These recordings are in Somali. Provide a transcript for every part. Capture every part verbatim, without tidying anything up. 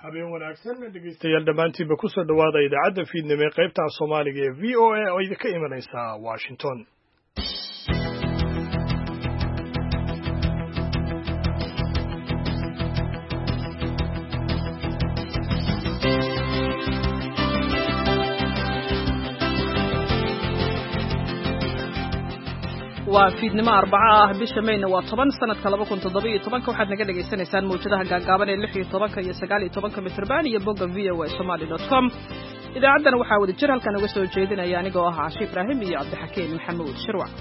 habeen wanaagsan dhegeystayaal dhammaantiinba ku soo dhowaada idaacadda fiidnimo ee qaybta Soomaaliga ee V O A oo idinka imanaysa Washington. waa fiidnimo arbaca ah bisha Mayna waa toban sanadka laba kun iyo toddoba iyo toban waxaad naga dhageysanaysaan mowjadaha gaagaaban ee lix iyo toban iyo sagaal iyo toban mitirban iyo bogga v o a somali dot com idaacadan waxaa wada jir halkan uga soo jeedinaya anigoo ah Caashi Ibraahim iyo Cabdixakiin Maxamuud Shirwac.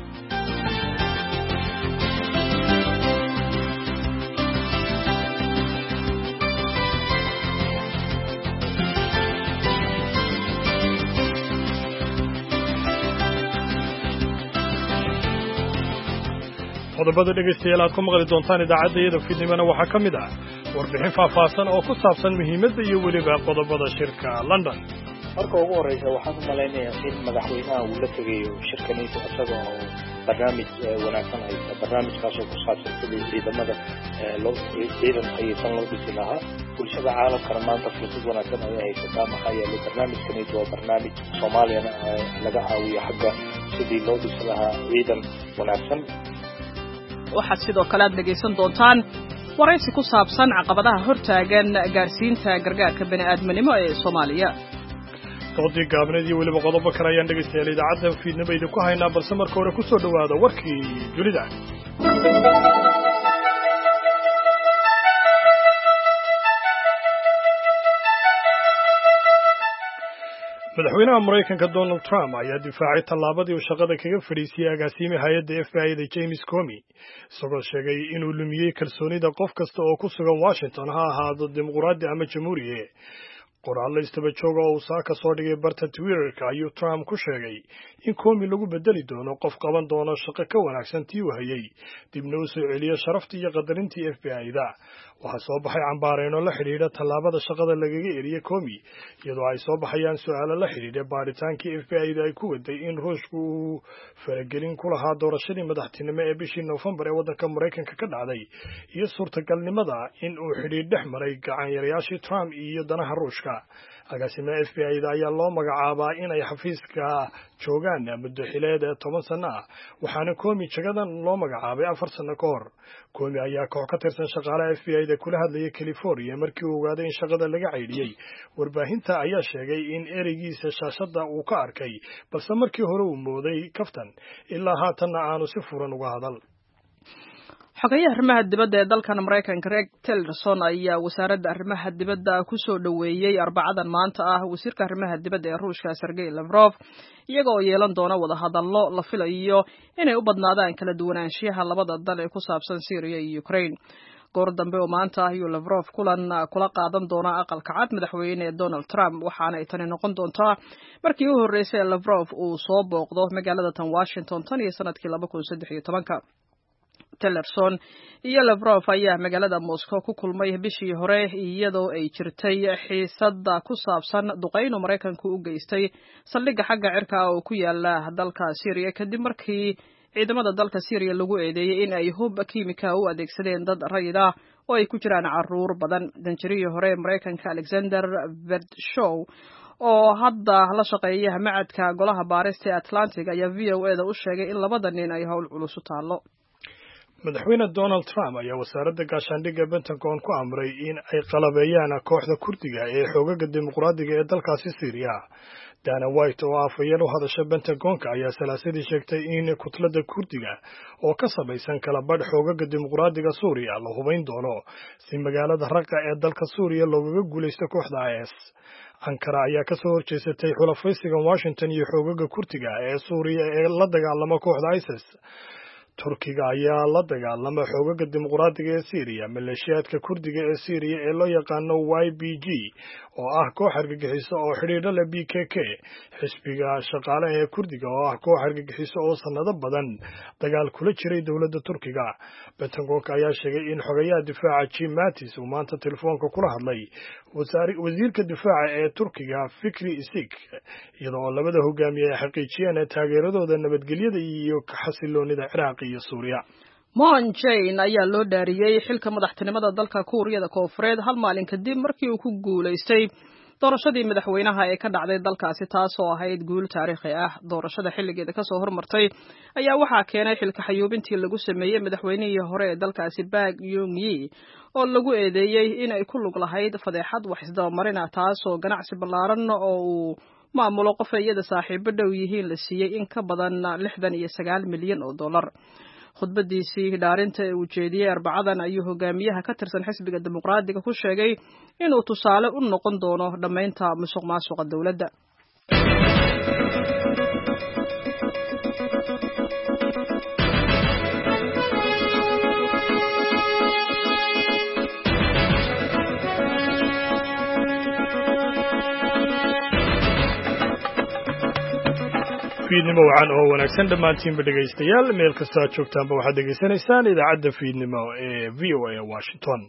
qodobada dhegeystayaal aad ku maqli doontaan idaacaddayada fiidnimona waxaa ka mid ah warbixin faahfaahsan oo ku saabsan muhiimadda iyo weliba qodobada shirka London. marka ugu horeysa waxaan u malaynayaa in madaxweynaha uu la tegayo shirkanaysa isaga oo barnaamij wanaagsan haysta barnaamijkaasoo ku saabsan sidii ciidamada loo ciidan haysan loo dhisi lahaa bulshada caalamkana maanta fursad wanaagsan ayay haysataa maxaa yeelay barnaamijkanaysa waa barnaamij soomaaliyana laga caawiyo xagga sidii loo dhisi lahaa ciidan wanaagsan. waxaad sidoo kale aad dhegaysan doontaan waraysi ku saabsan caqabadaha hortaagan gaarsiinta gargaarka bani'aadminimo ee Soomaaliya. doodii gaabneed iyo weliba qodobo kale ayaan dhegaystayaal idaacadda fiidnimo idinku haynaa balse marka hore ku soo dhowaada warkii dunida. madaxweynaha Mareykanka Donald Trump ayaa difaacay tallaabadii uu shaqada kaga fadhiisiyay agaasimaha hay'adda F B I-da James Comey isagoo sheegay inuu lumiyey kalsoonida qof kasta oo ku sugan Washington ha ahaado dimuqraadi ama jamhuuriye. qoraal la istaba jooga oo uu saaka soo dhigay barta Twitter-ka ayuu Trump ku sheegay in Comey lagu bedeli doono qof qaban doono shaqo ka wanaagsan tii uu hayay dibna u soo celiyo sharaftii iyo qadarintii F B I-da. waxaa soo baxay cambaareyno la xidhiidha tallaabada shaqada lagaga eriyay Comey iyadoo ay soo baxayaan su'aalo la xidhiidha baaritaankii F B I-da ay ku waday in Ruushku uu faragelin ku lahaa doorashadii madaxtinimo ee bishii Noofembar ee waddanka Mareykanka ka dhacday iyo suurtagalnimada in uu xidhiidh dhex maray gacan-yarayaashii Trump iyo danaha Ruushka. agaasimaha F B I-da ayaa loo magacaabaa inay xafiiska joogaan muddo xileed ee toban sano ah waxaana Comey jagadan loo magacaabay afar sano ka hor. Comey ayaa koox ka tirsan shaqaalaha F B I-da kula hadlayay California markii uu ogaaday in shaqada laga caydhiyey. warbaahinta ayaa sheegay in ereygiisa shaashada uu ka arkay balse markii hore uu mooday kaftan ilaa haatanna aanu si furan uga hadal. xogayaha arrimaha dibadda ee dalkan Mareykanka Rex Tillerson ayaa wasaaradda arrimaha dibadda ku soo dhaweeyay arbacadan maanta ah wasiirka arrimaha dibadda ee Ruushka Sergey Lavrov iyaga oo yeelan doona wada hadallo la filayo inay u badnaadaan kala duwanaanshiyaha labada dal ee ku saabsan Syria iyo Ukraine. goor dambe oo maanta ah ayuu Lavrov kulan kula qaadan doona aqalka cad madaxweyne Donald Trump waxaana ay tani noqon doontaa markii uu horeysay Lavrov uu soo booqdo magaalada tan Washington tan iyo sanadkii laba kun iyo saddex iyo toban. Tillerson iyo Lavrov ayaa magaalada Moscow ku kulmay bishii hore iyadoo ay jirtay xiisada ku saabsan duqeyno Mareykanku u geystay saldhigga xagga cirka oo ku yaala dalka Syria kadib markii ciidamada dalka Syria lagu eedeeyay in ay hub kiimika u adeegsadeen dad rayid ah oo ay ku jiraan caruur badan. danjirihii hore Mareykanka Alexander Verdshow oo hadda la shaqeeya macadka golaha baarista ee Atlantic ayaa V O A-da u sheegay in labada nin ay hawl culus u taalo. madaxweyne Donald Trump ayaa wasaaradda gaashaandhigga Pentagon ku amray in ay qalabeeyaan kooxda Kurdiga ee xoogaga dimuqraadiga ee dalkaasi Syria. Dana White oo afhayeen u hadasha Pentagon-ka ayaa salaasadii sheegtay in kutlada Kurdiga oo ka samaysan kala badh xoogaga dimuqraadiga Suuriya la hubayn doono si magaalada Raqqa ee dalka Suuriya loogaga guulaysto kooxda I S. Ankara ayaa ka soo horjeesatay xulafaysiga Washington iyo xoogaga Kurdiga ee Suuriya ee la dagaalama kooxda ISIS. Turkiga ayaa la dagaalama xoogaga dimuqraadiga ee Syria maleeshiyaadka Kurdiga ee Syria ee loo yaqaano Y P G oo ah koox argagixiso oo xidhiidho leh B K K. xisbiga shaqaalaha ee Kurdiga oo ah koox argagixiso oo sanado badan dagaal kula jiray dowladda Turkiga. Pentagon-ka ayaa sheegay in xogayaha difaaca Jim Mattis uu maanta telefoonka kula hadlay wasiirka difaaca ee Turkiga Fikri Isik iyadoo labada hogaamiye ay xaqiijiyeen taageeradooda nabadgelyada iyo xasiloonida Ciraaq iyo Suuriya. Moon Jae-in ayaa loo dhaariyay xilka madaxtinimada dalka Kuuriyada Koonfureed hal maalin kadib markii uu ku guuleystay doorashadii madaxweynaha ee ka dhacday dalkaasi taasoo ahayd guul taariikhi ah. Doorashada xilligeeda ka soo hormartay ayaa waxaa keenay xilka xayuubintii lagu sameeyay madaxweynihii hore ee dalkaasi Park Geun-hye oo lagu eedeeyay in ay ku lug lahayd fadeexad wax isdabamarin ah taasoo ganacsi ballaaran oo uu maamulo qof iyada saaxiibo dhow yihiin la siiyay in ka badan lixdan iyo sagaal milyan oo dollar. khudbadiisii dhaarinta ee uu jeediyey Arbacadan ayuu hogaamiyaha ka tirsan xisbiga dimuqraadiga ku sheegay inuu tusaale u noqon doono dhamaynta musuqmaasuqa dawladda. fiidnimo wacan oo wanaagsan dhammaantiinba dhegaystayaal meel kasta aad joogtaanba waxaad dhegaysanaysaan idaacadda fiidnimo ee v o a Washington.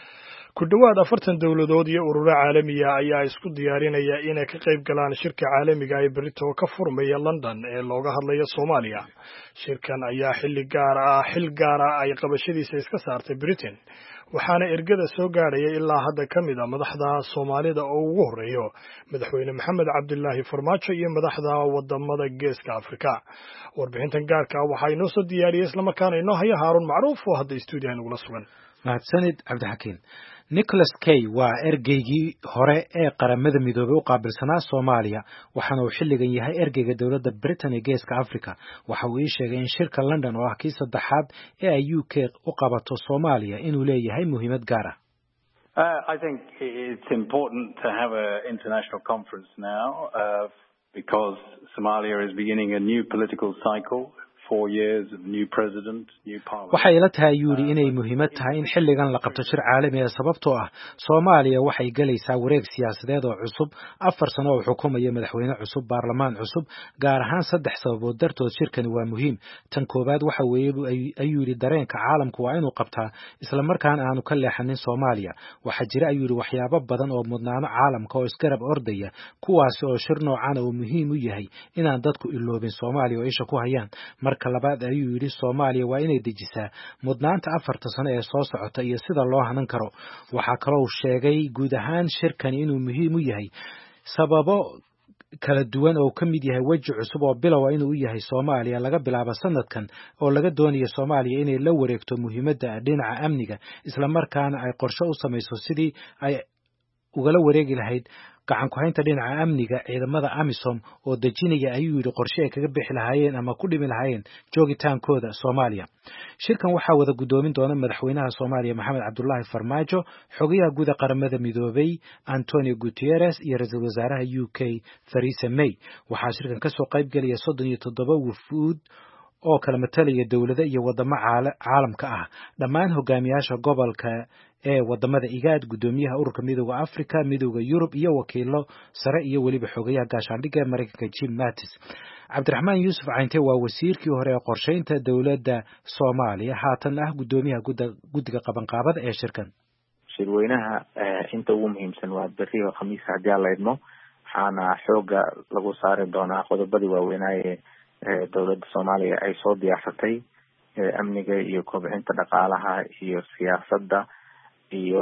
ku dhowaad afartan dowladood iyo ururo caalamiya ayaa isku diyaarinaya inay ka qayb galaan shirka caalamiga ee berito ka furmaya London ee looga hadlayo Soomaaliya. shirkan ayaa xilli gaar ah xil gaar ah ay qabashadiisa iska saartay Britain waxaana ergada soo gaadhaya ilaa hadda ka mid ah madaxda Soomaalida oo ugu horeeyo madaxweyne Maxamed Cabdullaahi Farmaajo iyo madaxda wadamada Geeska Afrika. warbixintan gaarka ah waxaa inoo soo diyaariyay isla markaana inoo haya Haaruun Macruuf oo hadda stuudiyaha nagula sugan. mahadsanid Cabdixakiin. Nicholas Kay waa ergeygii hore ee qaramada midoobay u qaabilsanaa Soomaaliya waxaana uu xilligan yahay ergeyga dowladda Britain ee Geeska Afrika. waxa uu ii sheegay in shirka London oo ah kii saddexaad ee ay U K u qabato Soomaaliya inuu leeyahay muhiimad gaar ah. Uh, I think it's important to have an international conference now uh, because Somalia is beginning a new political cycle. four years of new president, new parliament. waxay ila tahay yuri inay muhiimad tahay in xilligan la qabto shir caalami ah sababtoo ah Soomaaliya waxay galaysaa wareeg siyaasadeed oo cusub afar sano oo xukuumaya madaxweyne cusub baarlamaan cusub gaar ahaan saddex sababood dartood shirkani waa muhiim. tan koobaad waxa weeye ayuu yiri dareenka caalamku waa inuu qabtaa isla markaana aanu ka leexanin Soomaaliya. waxa jira ayuu yiri waxyaabo badan oo mudnaano caalamka oo isgarab ordaya kuwaas oo shir noocan oo muhiim u yahay inaan dadku iloobin Soomaaliya oo isha ku hayaan. marka labaad ayuu yiri Soomaaliya waa inay dejisaa mudnaanta afarta sano ee soo socota iyo sida loo hanan karo. waxa kale oo sheegay guud ahaan shirkan inuu muhiim u yahay sababo kala duwan oo ka mid yahay waji cusub oo bilow inuu yahay Soomaaliya laga bilaabo sanadkan oo laga doonayo Soomaaliya inay la wareegto muhiimadda dhinaca amniga isla markaana ay qorshe u samayso sidii ay ugala wareegi lahayd gacan ku haynta dhinaca amniga ciidamada AMISOM oo dejinaya ayuu yiri qorshe ay kaga bixi lahaayeen ama ku dhimi lahaayeen joogitaankooda Soomaaliya. shirkan waxaa wada gudoomin doona madaxweynaha Soomaaliya Maxamed Cabdullaahi Farmaajo, xogayaha guud ee qaramada midoobay Antonio Guterres iyo ra'iisul wasaaraha U K Theresa May. waxaa shirkan ka soo qayb galaya soddon iyo toddoba wufuud oo kala matalaya dawladda iyo wadamo caalamka ah. dhammaan hogaamiyaasha gobolka ee wadamada IGAD, gudoomiyaha ururka midowga Afrika, midowga Yurub iyo wakiilo sare iyo waliba xogayaha gaashaandhigga Mareykanka Jim Mattis. Cabdiraxmaan Yuusuf Cayntee waa wasiirkii hore ee qorsheynta dawladda Soomaaliya haatan ah gudoomiyaha guddiga qabanqaabada ee shirkan. shirweynaha inta ugu muhiimsan waa berri oo khamiis haddii aan la idmo waxaana xooga lagu saari doonaa qodobadii waaweynaaye dawladda Soomaaliya ay soo diyaarsatay amniga iyo kobcinta dhaqaalaha iyo siyaasadda iyo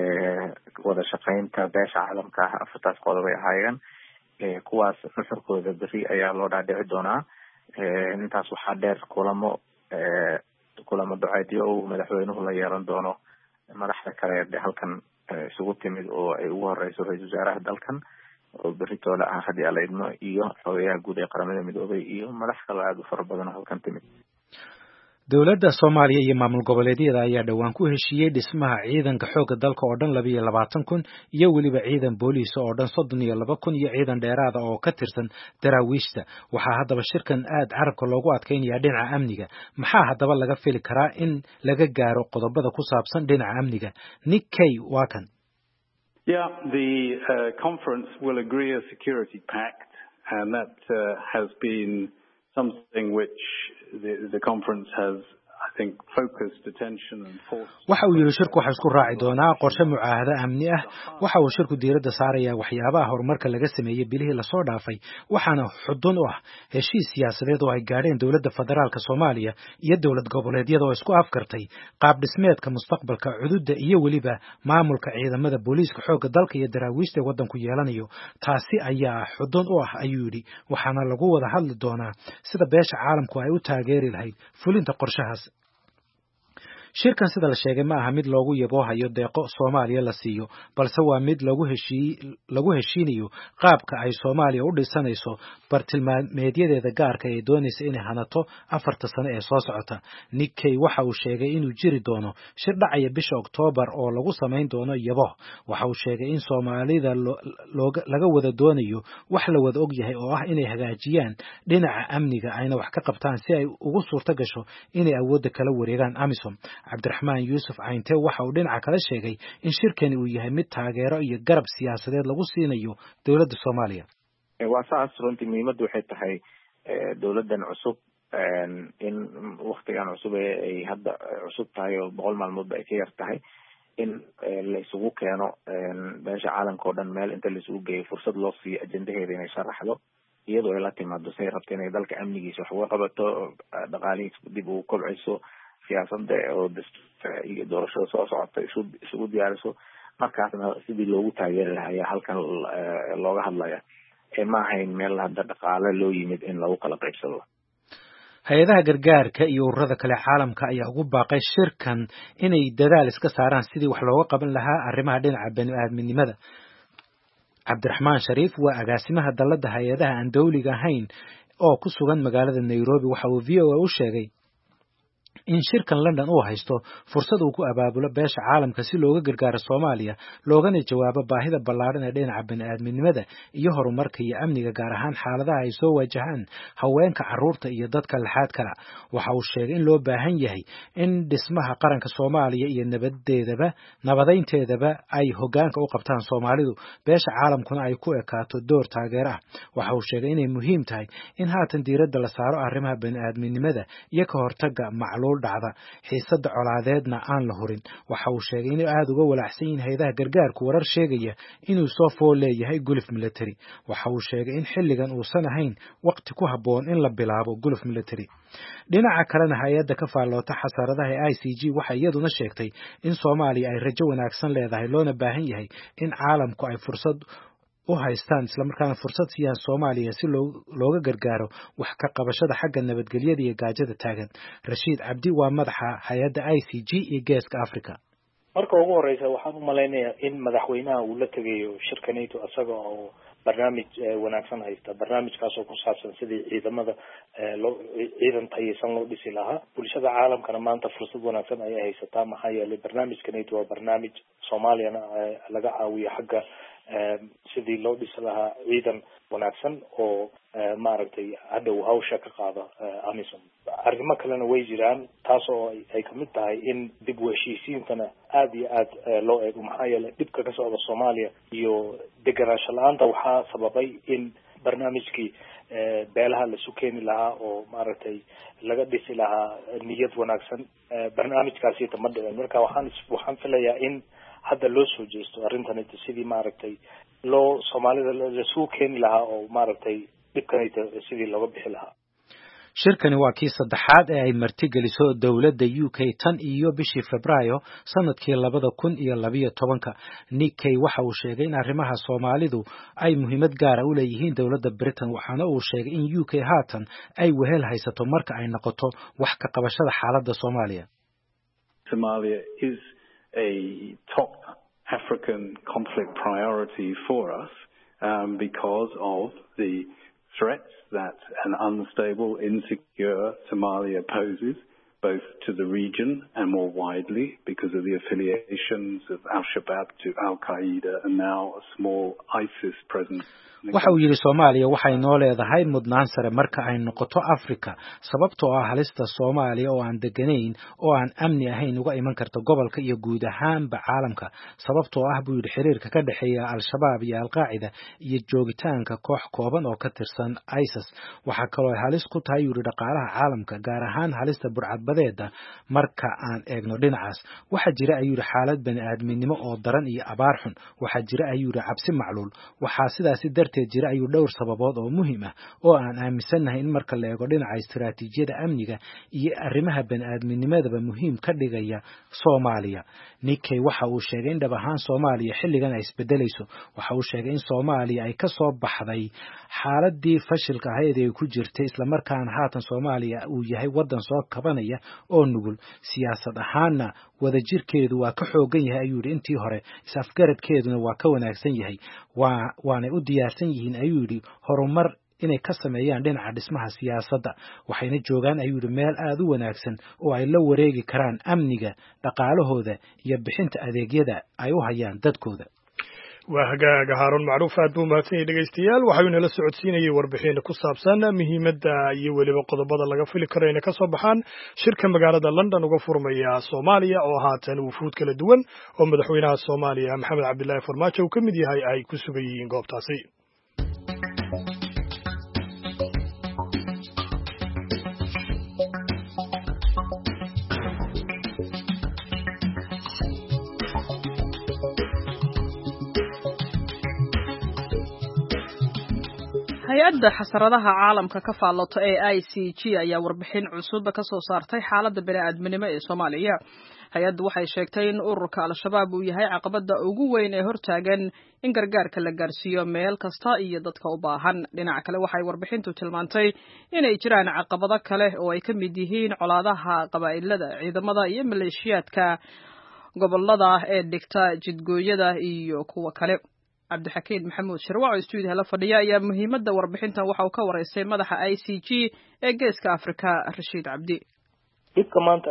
wada shaqaynta beesha caalamka ah. afartaas qodob ay ahaayeen kuwaas nuxurkooda berri ayaa loo dhaadhici doonaa. intaas waxaa dheer kulamo kulamo duceedyo uu madaxweynuhu la yeelan doono madaxda kale ee halkan isugu timid oo ay ugu horeyso ra-iisul wasaaraha dalkan oo berritooda ah haddii aan la idmo iyo xogayaha guud ee qaramada midoobay iyo madax kale aad u fara badan oo halkan timid. dawladda Soomaaliya iyo maamul goboleedyada ayaa dhawaan ku heshiiyay dhismaha ciidanka xoogga dalka oo dhan laba iyo labaatan kun iyo waliba ciidan booliis oo dhan soddon iyo laba kun iyo ciidan dheeraad ah oo ka tirsan daraawiishta. waxaa haddaba shirkan aad carabka loogu adkeynaya dhinaca amniga. maxaa haddaba laga fili karaa in laga gaaro qodobada ku saabsan dhinaca amniga? Nick Kay waa kan. Yeah, the uh, conference will agree a security pact and that uh, has been something which the, the conference has waxa uu yidhi shirku waxa isku raaci doonaa qorshe mucaahado amni ah. waxa uu shirku diiradda saarayaa waxyaabaha horumarka laga sameeyey bilihii lasoo dhaafay, waxaana xudun u ah heshiis siyaasadeed oo ay gaadheen dowladda federaalka Soomaaliya iyo dowlad goboleedyada oo isku afkartay qaab dhismeedka mustaqbalka cududa iyo weliba maamulka ciidamada booliiska xoogga dalka iyo daraawiishta waddanku yeelanayo. taasi ayaa xudun u ah ayuu yidhi, waxaana lagu wada hadli doonaa sida beesha caalamku ay u taageeri lahayd fulinta qorshahaas. shirkan sida la sheegay ma aha mid loogu yaboohayo deeqo Soomaaliya la siiyo, balse waa mid lagu heshii lagu heshiinayo qaabka ay Soomaaliya u dhisanayso bartilmaameedyadeeda gaarka ee doonaysa inay hanato afarta sano ee soo socota. Nick Kay waxa uu sheegay inuu jiri doono shir dhacaya bisha Oktoobar oo lagu samayn doono yabo. waxa uu sheegay in Soomaalida laga wada doonayo wax la wada og yahay oo ah inay hagaajiyaan dhinaca amniga ayna wax ka qabtaan si ay ugu suurto gasho inay awoodda kala wareegaan AMISOM. Cabdiraxmaan Yuusuf Cayntee waxa uu dhinaca kale sheegay in shirkani uu yahay mid taageero iyo garab siyaasadeed lagu siinayo dowladda Soomaaliya. waa saas runtii muhiimaddu waxay tahay dowladdan cusub in waqtigan cusub ay hadda cusub tahay oo boqol maalmoodba ay ka yar tahay in la isugu keeno beesha caalamka oo dhan meel inta la isugu geeyo fursad loo siiyo ajendaheeda inay sharaxdo iyadoo ay la timaado say rabto inay dalka amnigiisa wax uga qabato, dhaqaalihiisa dib ugu kobciso, siyaasadda oo iyo doorashada soo socota isu isugu diyaariso. markaasna sidii loogu taageeri lahaa ayaa halkan looga hadlaya, ee ma ahayn meel hadda dhaqaale loo yimid in lagu kala qaybsado. hay-adaha gargaarka iyo ururada kale caalamka ayaa ugu baaqay shirkan inay dadaal iska saaraan sidii wax looga qaban lahaa arrimaha dhinaca bani'aadminimada. Cabdiraxmaan Shariif waa agaasimaha dalladda hay-adaha aan dawliga ahayn oo ku sugan magaalada Nairobi. waxa uu V O A u sheegay in shirkan London uu haysto fursad uu ku abaabulo beesha caalamka si looga gargaaro Soomaaliya, loogana jawaabo baahida ballaaran ee dhinaca bani'aadminimada iyo horumarka iyo amniga, gaar ahaan xaaladaha ay soo wajahaan haweenka, carruurta iyo dadka laxaad kala. waxa uu sheegay in loo baahan yahay in dhismaha qaranka Soomaaliya iyo nabadeedaba nabadeynteedaba ay hoggaanka u qabtaan Soomaalidu, beesha caalamkuna ay ku ekaato door taageero ah. waxa uu sheegay inay muhiim tahay in haatan diiradda la saaro arrimaha bani'aadminimada iyo ka hortagga macluul dhacda, xiisada colaadeedna aan la hurin. waxa uu sheegay inay aad uga walaacsan yihiin hay'adaha gargaarku warar sheegaya inuu soo fool leeyahay guluf military. waxa uu sheegay in xilligan uusan ahayn waqti ku habboon in la bilaabo guluf military. dhinaca kalena hay-adda ka faalloota xasaradaha ee I C G waxay iyaduna sheegtay in Soomaaliya ay rajo wanaagsan leedahay, loona baahan yahay in caalamku ay fursad u haystaan isla markaana fursad siiyaan Soomaaliya si looga gargaaro wax ka qabashada xagga nabadgelyada iyo gaajada taagan. Rashiid Cabdi waa madaxa hay-adda I C G iyo Geeska Africa. marka ugu horeysa waxaan u malaynayaa in madaxweynaha uu la tegayo shirka NATO asaga oo barnaamij wanaagsan haysta, barnaamijkaas oo ku saabsan sidii ciidamada loo ciidan tayeysan loo dhisi lahaa. bulshada caalamkana maanta fursad wanaagsan ayay haysataa, maxaa yeelay barnaamijka NATO waa barnaamij Soomaaliyana laga caawiyo xagga sidii loo dhisi lahaa ciidan wanaagsan oo maaragtay hadhow hawsha ka qaada AMISOM. arrimo kalena way jiraan taas oo ay kamid tahay in dib u heshiisiintana aad iyo aad loo eego, maxaa yeelay dhibka ka socda Soomaaliya iyo deganaansho la-aanta waxaa sababay in barnaamijkii beelaha la isu keeni lahaa oo maaragtay laga dhisi lahaa niyad wanaagsan. barnaamijkaasi tama dhicin. marka waxaan waxaan filayaa in hadda loo soo jeesto arrintan sidii maaragtay loo Soomaalida laisugu keeni lahaa oo maaragtay dhibkanayta sidii looga bixi lahaa. shirkani waa kii saddexaad ee ay martigeliso dowladda U K tan iyo bishii Febraayo sanadkii labada kun iyo labiyo tobanka. Nick Kay waxa uu sheegay in arrimaha Soomaalidu ay muhiimad gaar ah u leeyihiin dowladda Britain, waxaana uu sheegay in U K haatan ay wehel haysato marka ay noqoto wax ka qabashada xaaladda Soomaaliya. Somalia is a top African conflict priority for us um, because of the threats that an unstable, insecure Somalia poses, both to the region and more widely because of the affiliations of Al-Shabaab to Al-Qaeda and now a small ISIS presence. waxa uu yiri Soomaaliya waxay noo leedahay mudnaan sare marka ay noqoto Afrika, sababtoo ah halista Soomaaliya oo aan deganayn oo aan amni ahayn uga iman karto gobolka iyo guud ahaanba caalamka, sababtoo ah buu yiri xiriirka ka dhaxeeya Al-Shabaab iyo Al-Qaeda iyo joogitaanka koox kooban oo ka tirsan ISIS. waxa kale oo halis ku tahay yiri dhaqaalaha caalamka, gaar ahaan halista burcadbadeed burcadbadeeda marka aan eegno dhinacaas waxaa jira ayuu yidhi xaalad bani aadminimo oo daran iyo abaar xun waxaa jira ayuu yidhi cabsi macluul waxaa sidaasi darteed jira ayuu dhowr sababood oo muhiim ah oo aan aaminsannahay in marka la eego dhinaca istiraatiijiyada amniga iyo arrimaha bani aadminimadaba muhiim ka dhigaya Soomaaliya. Nikkei waxa uu sheegay in dhab ahaan Soomaaliya xilligan ay isbedelayso waxa uu sheegay in Soomaaliya ay ka soo baxday xaaladii fashilka ahayd ee ku jirtay isla markaana haatan Soomaaliya uu yahay wadan soo kabanaya oo nugul siyaasad ahaana wadajirkeedu waa ka xoogan yahay ayuu yidhi intii hore is-afgaradkeeduna waa ka wanaagsan yahay waa waanay u diyaarsan yihiin ayuu yidhi horumar inay ka sameeyaan dhinaca dhismaha siyaasadda waxayna joogaan ayuu yidhi meel aad u wanaagsan oo ay la wareegi karaan amniga dhaqaalahooda iyo bixinta adeegyada ay u hayaan dadkooda. waa hagaaga Haaruun Macruuf aad buu mahadsan yahay dhegeystayaal waxaa inala socodsiinayay warbixin ku saabsan muhiimadda iyo weliba qodobada laga fili karo inay ka soo baxaan shirka magaalada London uga furmaya Soomaaliya oo haatan wufuud kala duwan oo madaxweynaha Soomaaliya Maxamed Cabdullaahi Farmaajo uu ka mid yahay ay ku sugan yihiin goobtaasi. hay-adda xasaradaha caalamka ka faallooto ee I C G ayaa warbixin cusub ka soo saartay xaaladda bini'aadminimo ee Soomaaliya. hay-addu waxay sheegtay in ururka Al-Shabaab uu yahay caqabada ugu weyn ee hortaagan in gargaarka la gaarsiiyo meel kasta iyo dadka u baahan. dhinaca kale waxay warbixintu tilmaantay inay jiraan caqabado kale oo ay ka mid yihiin colaadaha qabaa'ilada, ciidamada iyo maleeshiyaadka gobolada ee dhigta jidgooyada iyo kuwa kale. cabdixakiin maxamuud shirwac oo stuudiyaha la fadhiya ayaa muhiimadda warbixintan waxa uu ka wareysay madaxa I C G ee geeska Afrika Rashiid Cabdi. dhibka maanta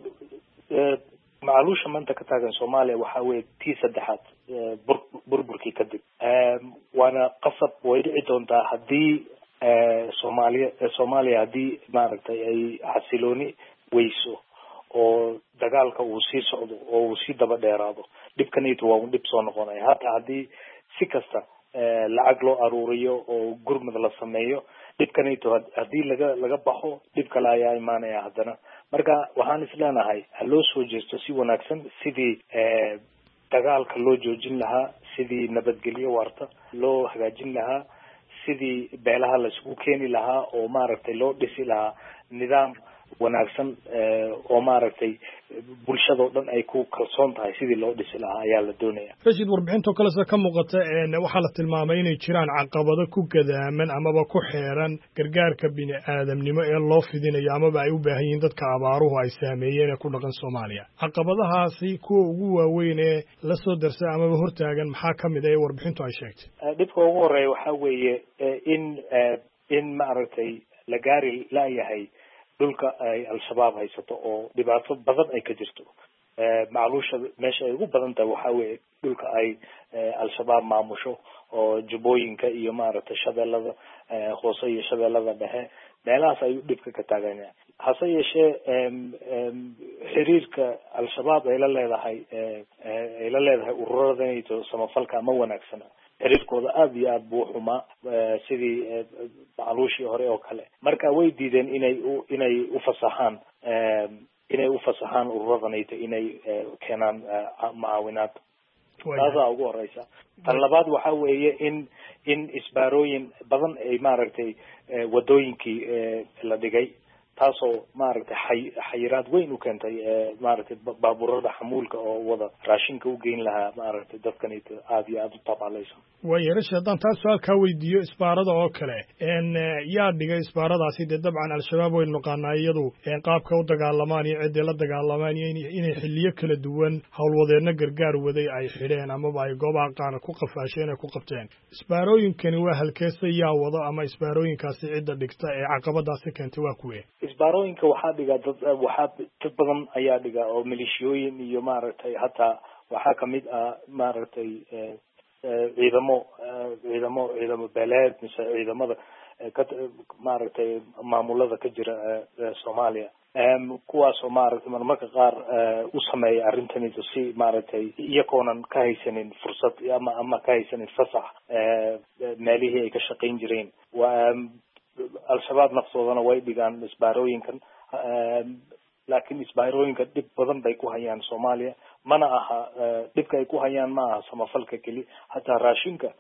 macluusha maanta ka taagan Soomaaliya waxa weeye tii saddexaad burburkii kadib waana qasab way dhici doontaa haddii Soomaaliya Soomaaliya haddii maaragtay ay xasilooni weyso oo dagaalka uu sii socdo oo uu sii daba dheeraado dhibkaniitu waa un dhib soo noqonaya hataa haddii si kasta lacag loo aruuriyo oo gurmad la sameeyo dhibkaniitu haddii laga laga baxo dhib kale ayaa imaanaya haddana marka waxaan isleenahay ha loo soo jeesto si wanaagsan sidii dagaalka loo joojin lahaa sidii nabadgelyo waarta loo hagaajin lahaa sidii beelaha la isugu keeni lahaa oo maaragtay loo dhisi lahaa nidaam wanaagsan oo maaragtay bulshada oo dhan ay ku kalsoon tahay sidii loo dhisi lahaa ayaa la doonaya. Rashiid, warbixinta kale sida ka muuqata waxaa la tilmaamay inay jiraan caqabado ku gadaaman amaba ku xeeran gargaarka bini'aadamnimo ee loo fidinayo amaba ay u baahan yihiin dadka abaaruhu ay saameeyeen ee ku dhaqan Soomaaliya. caqabadahaasi kuwa ugu waaweyn ee la soo darsay amaba hortaagan maxaa ka mid ah ee warbixintu ay sheegtay? dhibka ugu horeeya waxaa weeye in in maaragtay la gaari la yahay dhulka ay Al-Shabaab haysato oo dhibaato badan ay ka jirto. macluusha meesha ay ugu badan tahay waxaa weeye dhulka ay Al-Shabaab maamusho oo Jubbooyinka iyo maaragtay Shabeellada hoose iyo Shabeellada dhexe meelahaas ayuu dhibka ka taagan yahay. hase yeeshee xiriirka Al-Shabaab ay la leedahay ay la leedahay ururadanayto samafalka ama wanaagsana xiriirkooda aad iyo aad buu xumaa sidii macluushii hore oo kale marka way diideen inay inay u fasaxaan inay u fasaxaan ururadanayto inay keenaan macaawinaad taasaa ugu horeysa. tan labaad waxaa weeye in in isbaarooyin badan ay maaragtay wadooyinkii la dhigay taasoo maaragtay xayiraad weyn u keentay maaragtay baabuurada xamuulka oo wada raashinka u geyn lahaa maaragtay dadkan aad iyo aad u tabaalaysan. way yarashay haddaan taas su'aal kaa weydiiyo isbaarada oo kale n yaa dhigay isbaaradaasi dee dabcan Al-Shabaab waynu naqaanaa iyadu qaabka u dagaalamaan iyo ciddii la dagaalamaan iyo inay xilliyo kala duwan howlwadeedna gargaar waday ay xidheen amaba ay goobaha qaar ku qafaasheen ay ku qabteen. isbaarooyinkani waa halkeesa yaa wado ama isbaarooyinkaasi cidda dhigta ee caqabadaasi keentay waa kuwee? isbaarooyinka waxaa dhiga dad waxaa dad badan ayaa dhiga oo maleeshiyooyin iyo maaragtay hataa waxaa kamid ah maaragtay ciidamo ciidamo ciidamo beeleed mise ciidamada ka maaragtay maamulada ka jira Soomaaliya kuwaasoo maaragtay marmarka qaar u sameeya arrintani si maaragtay iyagoonan ka haysanin fursad ama ama ka haysanin fasax meelihii ay ka shaqayn jireen. Al-Shabaab naftoodana way dhigaan isbaarooyinkan laakiin isbaarooyinka dhib badan bay ku hayaan Soomaaliya mana aha dhibka ay ku hayaan ma aha samafalka keli hataa raashinka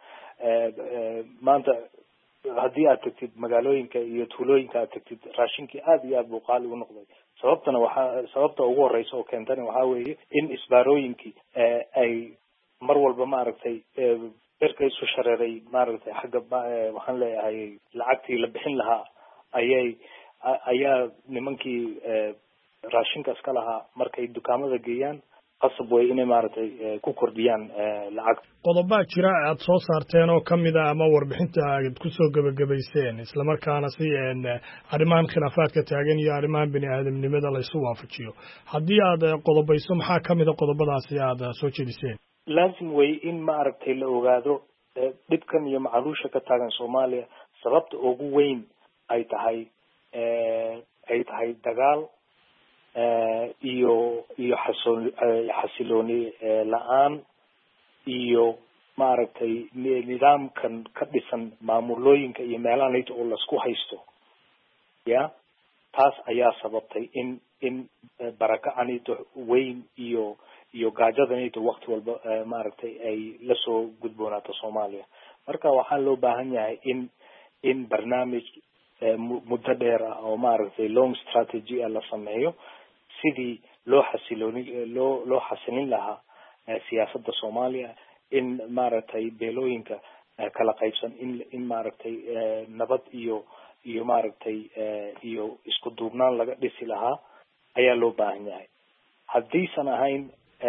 maanta haddii aad tagtid magaalooyinka iyo tuulooyinka aad tagtid raashinkii aad iyo aad buu qaali u noqday sababtana waxaa sababta ugu horeysa oo keentana waxaa weeye in isbaarooyinkii ay mar walba maaragtay erka isu shareeray maaragtay xagga waxaan leeyahay lacagtii la bixin lahaa ayay ayaa nimankii raashinka iska lahaa markay dukaamada geeyaan qasab way inay maaragtay ku kordhiyaan lacag qodobaa jira aad soo saarteen oo kamid ah ama warbixinta aad ku soo gabagabayseen isla markaana si arrimahan khilaafaadka taagan iyo arrimahan bini aadamnimada la isu waafajiyo haddii aad qodobayso maxaa kamid ah qodobadaasi aad soo jeediseen laazim way in maaragtay la ogaado dhibkan iyo macaluusha ka taagan Soomaaliya sababta ugu weyn ay tahay ay tahay dagaal iyo iyo xasilooni la-aan iyo maaragtay nidaamkan ka dhisan maamulooyinka iyo meelahanayta oo lasku haysto ya taas ayaa sababtay in in barakacanayto weyn iyo iyo gaajadanayto waqti walba maaragtay ay lasoo gudboonaato Soomaaliya marka waxaa loo baahan yahay in in barnaamij muddo dheer ah oo maaragtay long strategy la sameeyo sidii loo xasilooni loo loo xasilin lahaa siyaasadda Soomaaliya in maaragtay beelooyinka kala qaybsan in in maaragtay nabad iyo iyo maaragtay iyo isku duubnaan laga dhisi lahaa ayaa loo baahan yahay haddiisan ahayn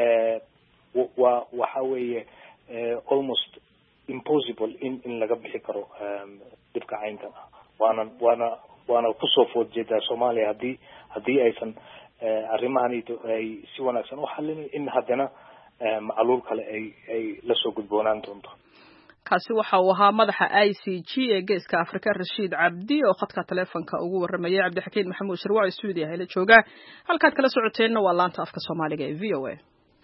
wa waxa weeye almost impossible in in laga bixi karo dhibka caynkan ah waana waana waana kusoo food jeedaa Soomaaliya haddii haddii aysan arrimahan ay si wanaagsan u xallin in haddana macluul kale ay ay la soo gudboonaan doonto kaasi waxa uu ahaa madaxa I C G ee geeska Afrika Rashiid Cabdi oo khadka taleefanka ugu waramayay Cabdixakiin Maxamuud Sharwac studio hayla jooga halkaad kala socoteenna waa laanta afka Soomaaliga ee V O A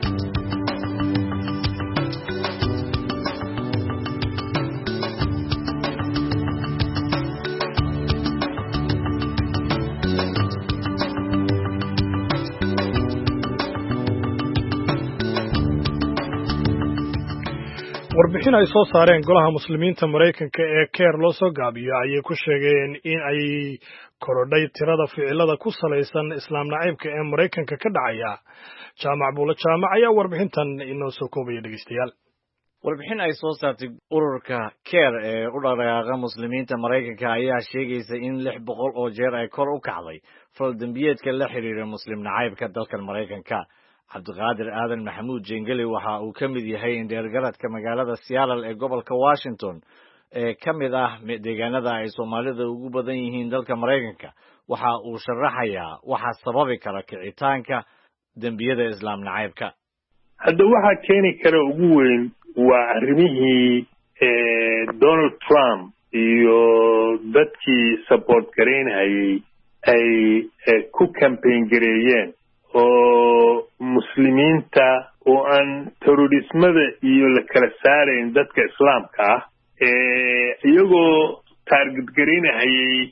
warbixin ay soo saareen golaha muslimiinta Mareykanka ee Care loo soo gaabiyo ayay ku sheegeen in ay korodhay tirada ficilada ku salaysan islaam naciibka ee Mareykanka ka dhacaya jaamac buula jaamac ayaa warbixintan inoo soo koobaya dhageystayaal warbixin ay soo saartay ururka Care ee u dhaqaaqa muslimiinta Mareykanka ayaa sheegaysa in lix boqol oo jeer ay kor u kacday fal dambiyeedka la xiriira muslim naciibka dalka Mareykanka cabdiqaadir aadan maxamuud jengeli waxa uu ka mid yahay indheergaradka magaalada Seattle ee gobolka Washington ee ka mid ah deegaanada ay Soomaalida ugu badan yihiin dalka Mareykanka waxa uu sharaxayaa waxa sababi kara kicitaanka dambiyada islaam naciibka hadda waxa keeni kara ugu weyn waa arrimihii Donald Trump iyo dadkii support gareynayay ay ku campaign gareeyeen oo muslimiinta oo aan terrorismada iyo la kala saarayn dadka islaamka ah ee iyagoo target gareynayay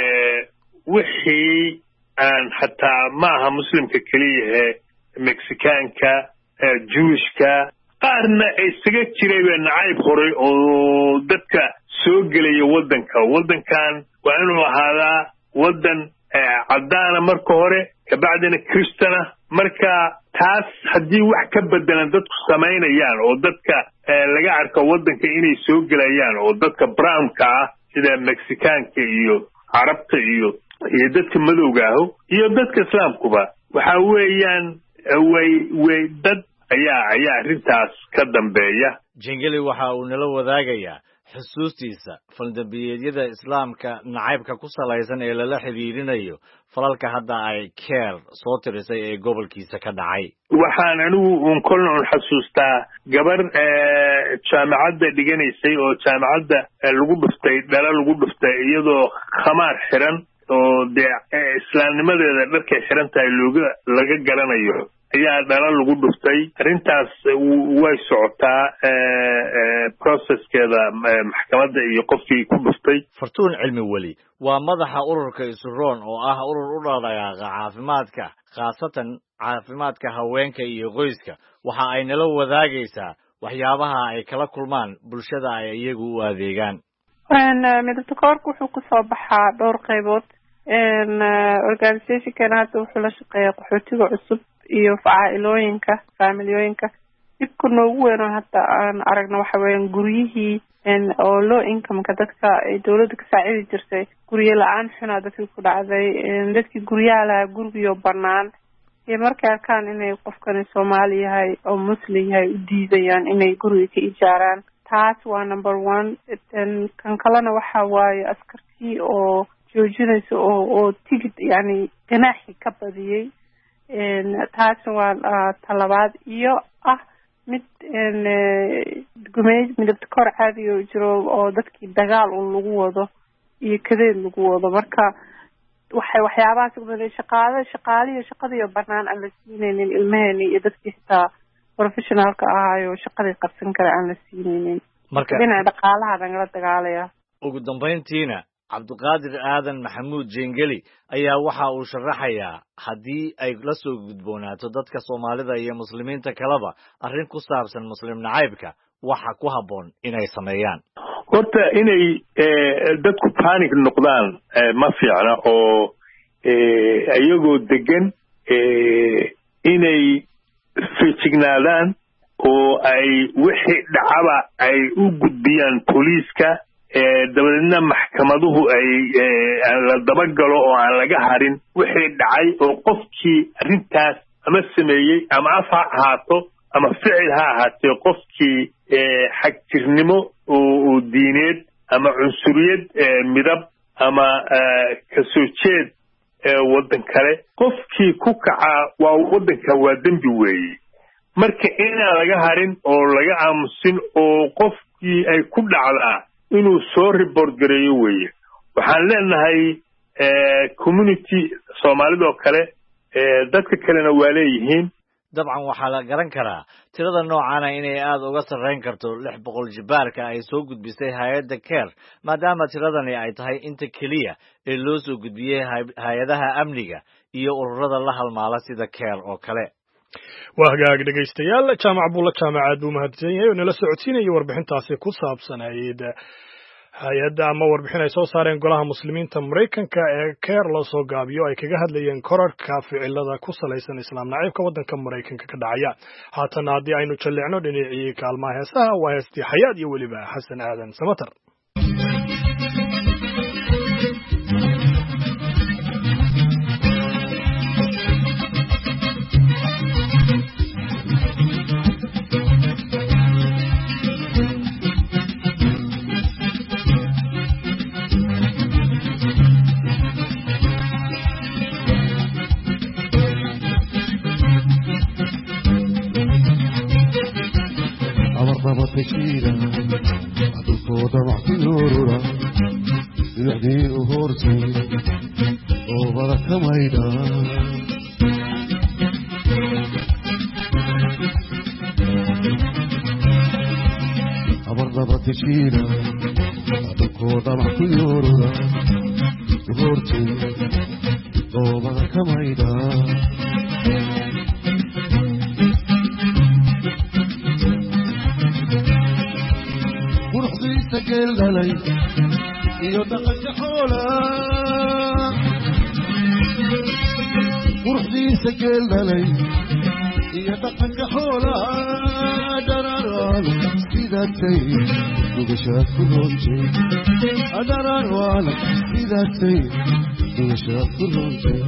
wixii aan xataa ma aha muslimka kaliya Mexicaanka Jewishka qaarna ay isaga jirayba nacayb horay oo dadka soo gelaya waddanka waddankan waa inuu ahaadaa waddan caddaana marka hore kabacdina kristana marka taas haddii wax ka bedelan dadku samaynayaan oo dadka laga arko waddanka inay soo gelayaan oo dadka brownka ah sida Mexicaanka iyo Carabta iyo iyo dadka madowga ah iyo dadka islaamkuba waxa weeyaan way way dad ayaa ayaa arrintaas ka dambeeya jengeli waxa uu nala wadaagayaa xusuustiisa faldambiyeedyada islaamka nacaybka ku salaysan ee lala xiriirinayo falalka hadda ay Care soo tirisay ee gobolkiisa ka dhacay waxaan anigu uun kolna un xasuustaa gabar jaamacadda dhiganaysay oo jaamacadda lagu dhuftay dhala lagu dhuftay iyadoo khamaar xiran oo dee islaamnimadeeda dharkay xiran tahay looga laga garanayo ayaa dhala lagu dhuftay arrintaas way socotaa processkeeda maxkamadda iyo qofkii ku dhuftay. Fartuun Cilmi Weli waa madaxa ururka Isuroon oo ah urur u dhaqdhaqaaqa caafimaadka khaasatan caafimaadka haweenka iyo qoyska waxa ay nala wadaagaysaa waxyaabaha ay kala kulmaan bulshada ay iyagu u adeegaan. midabta koorka wuxuu ku soo baxaa dhowr qaybood organizationkan hadda wuxuu la shaqeeyaa qaxootiga cusub iyo facailooyinka familiyooyinka dhibka noogu weyn oo hadda aan aragno waxa weeyaan guryihii oo low income-ka dadka ay dawladda ka saacidi jirtay guryo la-aan xunaa dadkii ku dhacday dadkii guryaha lahaa gurigiyo banaan iyo markay arkaan inay qofkani Soomaali yahay oo Muslim yahay u diidayaan inay guriga ka ijaaraan. taas waa number one. kan kalena waxa waaye askartii oo joojinaysa oo oo tigid yani ganaaxi ka badiyay taas waa talabaad iyo ah mid gumeed midabta kor caadi oo jiro oo dadkii dagaal uu lagu wado iyo kadeed lagu wado marka waxay waxyaabahaas u badan shaqaale shaqaaliyo shaqadiyo banaan aan la siinaynin ilmaheena iyo dadkii xitaa professionalka ahaayo shaqadii qabsan kara aan la siinaynin marka dhinaca dhaqaalaha nagala dagaalaya. ugu dambeyntiina Cabdiqaadir Aadan Maxamuud Jengeli ayaa waxa uu sharaxayaa haddii ay la soo gudboonaato dadka Soomaalida iyo muslimiinta kaleba arrin ku saabsan muslim nacaybka waxa ku haboon inay sameeyaan. horta inay dadku panic noqdaan ma fiicna oo ayagoo degan inay feejignaadaan oo ay wixii dhacaba ay u gudbiyaan booliiska dabadeedna maxkamaduhu ay la dabagalo oo aan laga harin wixii dhacay oo qofkii arrintaas ama sameeyey ama af ha ahaato ama ficil ha ahaatee qofkii xagjirnimo oo diineed ama cunsuriyad midab ama kasoo jeed waddan kale qofkii ku kaca waa waddanka waa dembi weeye. marka inaan laga harin oo laga aamusin oo qofkii ay ku dhacdaa inuu soo report gareeyo weeye. waxaan leenahay community Soomaalida oo kale dadka kalena waa leeyihiin. dabcan waxaa la garan karaa tirada noocaana inay aad uga sarreyn karto lix boqol jibaarka ay soo gudbisay hay'adda care maadaama tiradani ay tahay inta keliya ee loo soo gudbiyey hay'adaha amniga iyo ururada la halmaala sida care oo kale. waa hagaag dhegaystayaal jaamac buulla jaamacaad buu mahadsan yahay oo nala socodsiinaya warbixintaasi ku saabsan hay'adda hay-adda ama warbixin ay soo saareen golaha muslimiinta Mareykanka ee care loo soo gaabiyo ay kaga hadlayeen korarka ficilada ku salaysan islaam naciibka waddanka Mareykanka ka dhacaya. haatan haddii aynu jalleecno dhinacii kaalmaha heesaha waa heestii Xayaad iyo weliba Xasan Aadan Samatar. تشيرا أدوكو ضمع في نورورا يحدي أهورتي وبرك ميدا أبرض تشيرا أدوكو ضمع في نورورا يهورتي وبرك ميدا سجل لي يدقك حولا ورحدي سجل لي يدقك حولا دراران سيداتي وبشاك كلهم شيء دراران سيداتي وبشاك كلهم شيء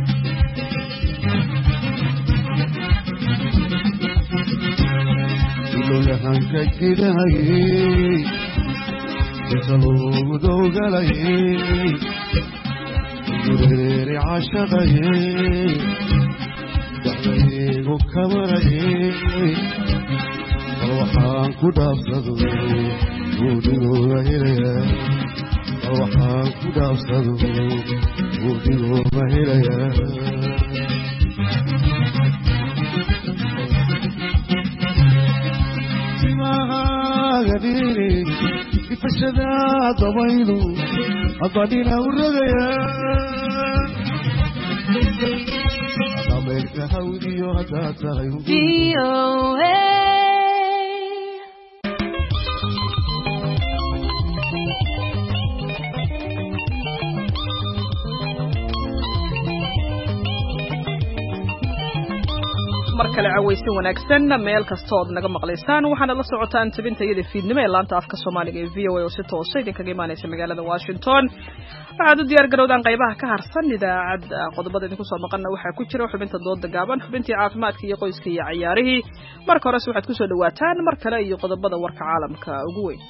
كلهم يحنك كده هاي يسلو دوغلي يدري عاشقي دحلي وكبري روحان كدافسدو وديو مهيريا روحان كدافسدو وديو مهيريا dini ifashada dabaylu adadina uragaya ameerka hawdiyo hadaa tahay V O A markale cawaysan wanaagsan meel kasta oo naga maqlaysaan waxaana la socotaan tabintayada fiidnimo ee laanta afka Soomaaliga ee V O A oo si toos ah idinkaga imaanaysa magaalada Washington waxaad u diyaar garowdaan qaybaha ka harsan idaacadda qodobada idinku soo maqana waxaa ku jira xubinta dooda gaaban xubintii caafimaadka iyo qoyska iyo ciyaarihii marka hore waxaad ku soo dhawaataan mar kale iyo qodobada warka caalamka ugu weyn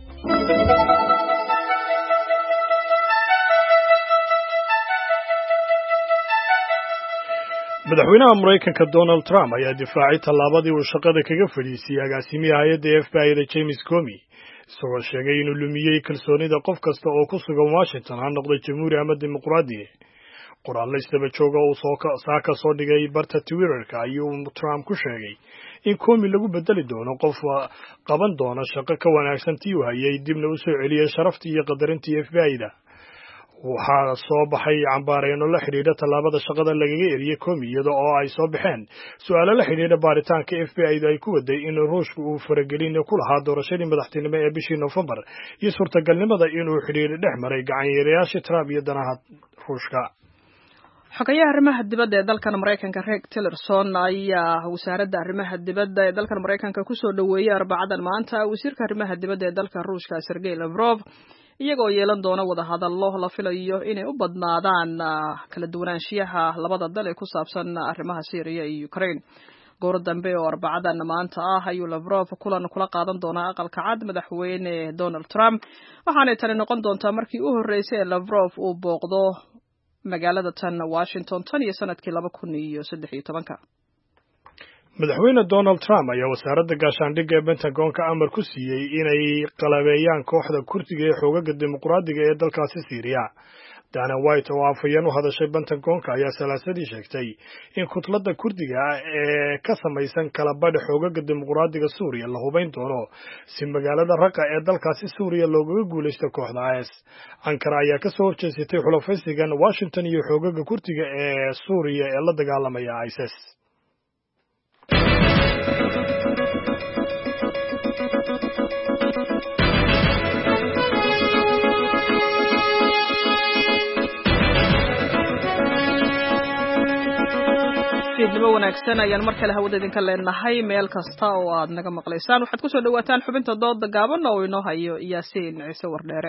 madaxweynaha Mareykanka Donald Trump ayaa difaacay tallaabadii uu shaqada kaga fadhiisay agaasimiyaha hay'adda F B I-da James Comey isagoo sheegay inuu lumiyay kalsoonida qof kasta oo ku sugan Washington ha noqdo jamhuuri ama dimuqraadi qoraal isdaba jooga oo soo saaka soo dhigay barta Twitter-ka ayuu Trump ku sheegay in Comey lagu bedeli doono qof qaban doona shaqo ka wanaagsan tii uu hayay dibna u soo celiyay sharaftii iyo qadarintii F B I-da waxaa soo baxay cambaarayno la xidhiidha tallaabada shaqada lagaga eriyay Comey iyada oo ay soo baxeen su'aalo la xidhiidha baaritaanka F B I-da ay ku waday in Ruushku uu faragelin ku lahaa doorashadii madaxtinimo ee bishii November iyo suurtagalnimada inuu xidhiidh dhex maray gacan-yareyaasha Trump iyo danaha Ruushka xogayaha arrimaha dibadda ee dalkan Mareykanka Rex Tillerson ayaa wasaaradda arrimaha dibadda ee dalkan Mareykanka ku soo dhaweeyay Arbacadan maanta wasiirka arrimaha dibadda ee dalka Ruushka Sergey Lavrov iyagoo yeelan doona wada hadallo la filayo inay u badnaadaan kala duwanaanshiyaha labada dal ee ku saabsan arrimaha Syria iyo Ukraine goor dambe oo Arbacadan maanta ah ayuu Lavrov kulan kula qaadan doonaa aqalka cad madaxweyne Donald Trump waxaana tani noqon doontaa markii u horeysay ee Lavrov uu booqdo magaalada tan Washington tan iyo sanadkii laba kun iyo saddex iyo tobanka madaxweyne Donald Trump ayaa wasaaradda gaashaandhigga ee Pentagon-ka amar ku siiyey inay qalabeeyaan kooxda Kurdiga ee xoogagga dimuqraadiga ee dalkaasi Syria. Dana White oo afhayeen u hadashay Pentagon-ka ayaa salaasadii sheegtay in kutladda Kurdiga ee ka samaysan kala badh xoogagga dimuqraadiga Suuriya la hubayn doono si magaalada Raqqa ee dalkaasi Suuriya looga guuleysto kooxda I S. Ankara ayaa ka soo horjeestay xulafaysigan Washington iyo xoogagga Kurdiga ee Suuriya ee la dagaalamaya ISIS. fiidnimo wanaagsan ayaan mar kale hawada idinka leenahay meel kasta oo aad naga maqlaysaan waxaad ku soo dhawaataan xubinta dooda gaaban oo inoo hayo Yaasiin Ciise Wardheere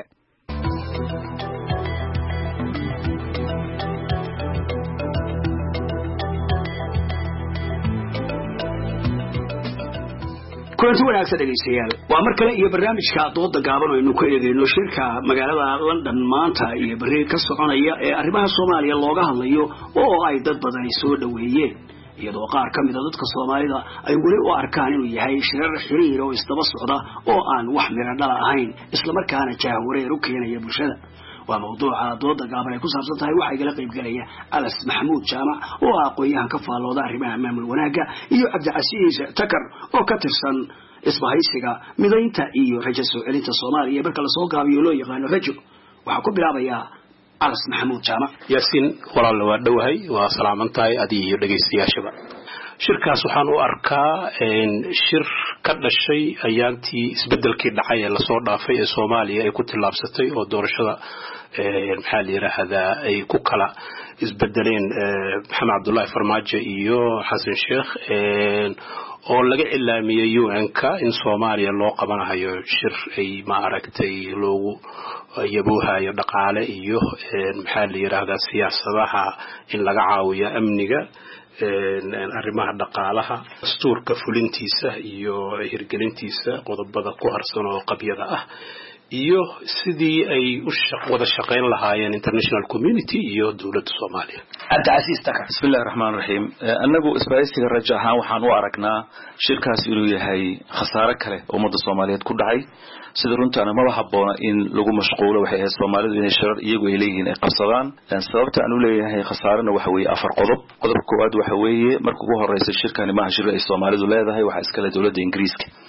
kulanti wanaagsan dhegeystayaal waa mar kale iyo barnaamijka dooda gaaban oo aynu ku eegayno shirka magaalada London maanta iyo bari ka soconaya ee arrimaha Soomaaliya looga hadlayo oo ay dad badan soo dhaweeyeen iyadoo qaar ka mid ah dadka Soomaalida ay weli u arkaan inuu yahay shirar xiriir oo isdaba socda oo aan wax miro dhal ahayn isla markaana jahwareer u keenaya bulshada waa mawduuca dooda gaaban ay ku saabsan tahay waxa igala qayb galaya Alas Maxamuud Jaamac oo aqoonyahan ka faalooda arrimaha maamul wanaaga iyo Cabdicasiis Takar oo ka tirsan isbahaysiga midaynta iyo rajo soo celinta Soomaaliya marka la soo gaabiyo loo yaqaan rajo waxa ku bilaabaya Alas Maxamuud Jaamac Yaasiin walaal waa dhawahay waa salaamantahay adii iyo dhageystayaashaba shirkaas waxaan u arkaa in shir ka dhashay ayaantii isbedelkii dhacay ee la soo dhaafay ee Soomaaliya ay ku tilaabsatay oo doorashada ee maxaa la yiraahdaa ay ku kala isbedeleen Maxamed Cabdullaahi Farmaajo iyo Xasan Sheekh ee oo laga ilaamiyay U N-ka in Soomaaliya loo qabanayo shir ay ma aragtay loogu yabuuhayo dhaqaale iyo maxaa la yiraahdaa siyaasadaha in laga caawiyo amniga arrimaha dhaqaalaha dastuurka fulintiisa iyo hirgelintiisa qodobada ku harsan oo qabyada ah iyo sidii ay u wada shaqeyn lahaayeen international community iyo dawladda Soomaaliya. Cabdicasiis Takar. Bismillahir Rahmaanir Rahiim. Anagu isbaaysiga rajo ahaan waxaan u aragnaa shirkaas inuu yahay khasaare kale oo ummadda Soomaaliyeed ku dhacay sida runtaana ma haboona in lagu mashquulo waxay ahayd Soomaalidu inay shirar iyagu ay leeyihiin ay qabsadaan sababta aan u leeyahay khasaarana waxa weeye afar qodob qodobka koowaad waxa weeye markii ugu horeysay shirkani ma shir ay Soomaalidu leedahay waxa iska leh dawladda Ingiriiska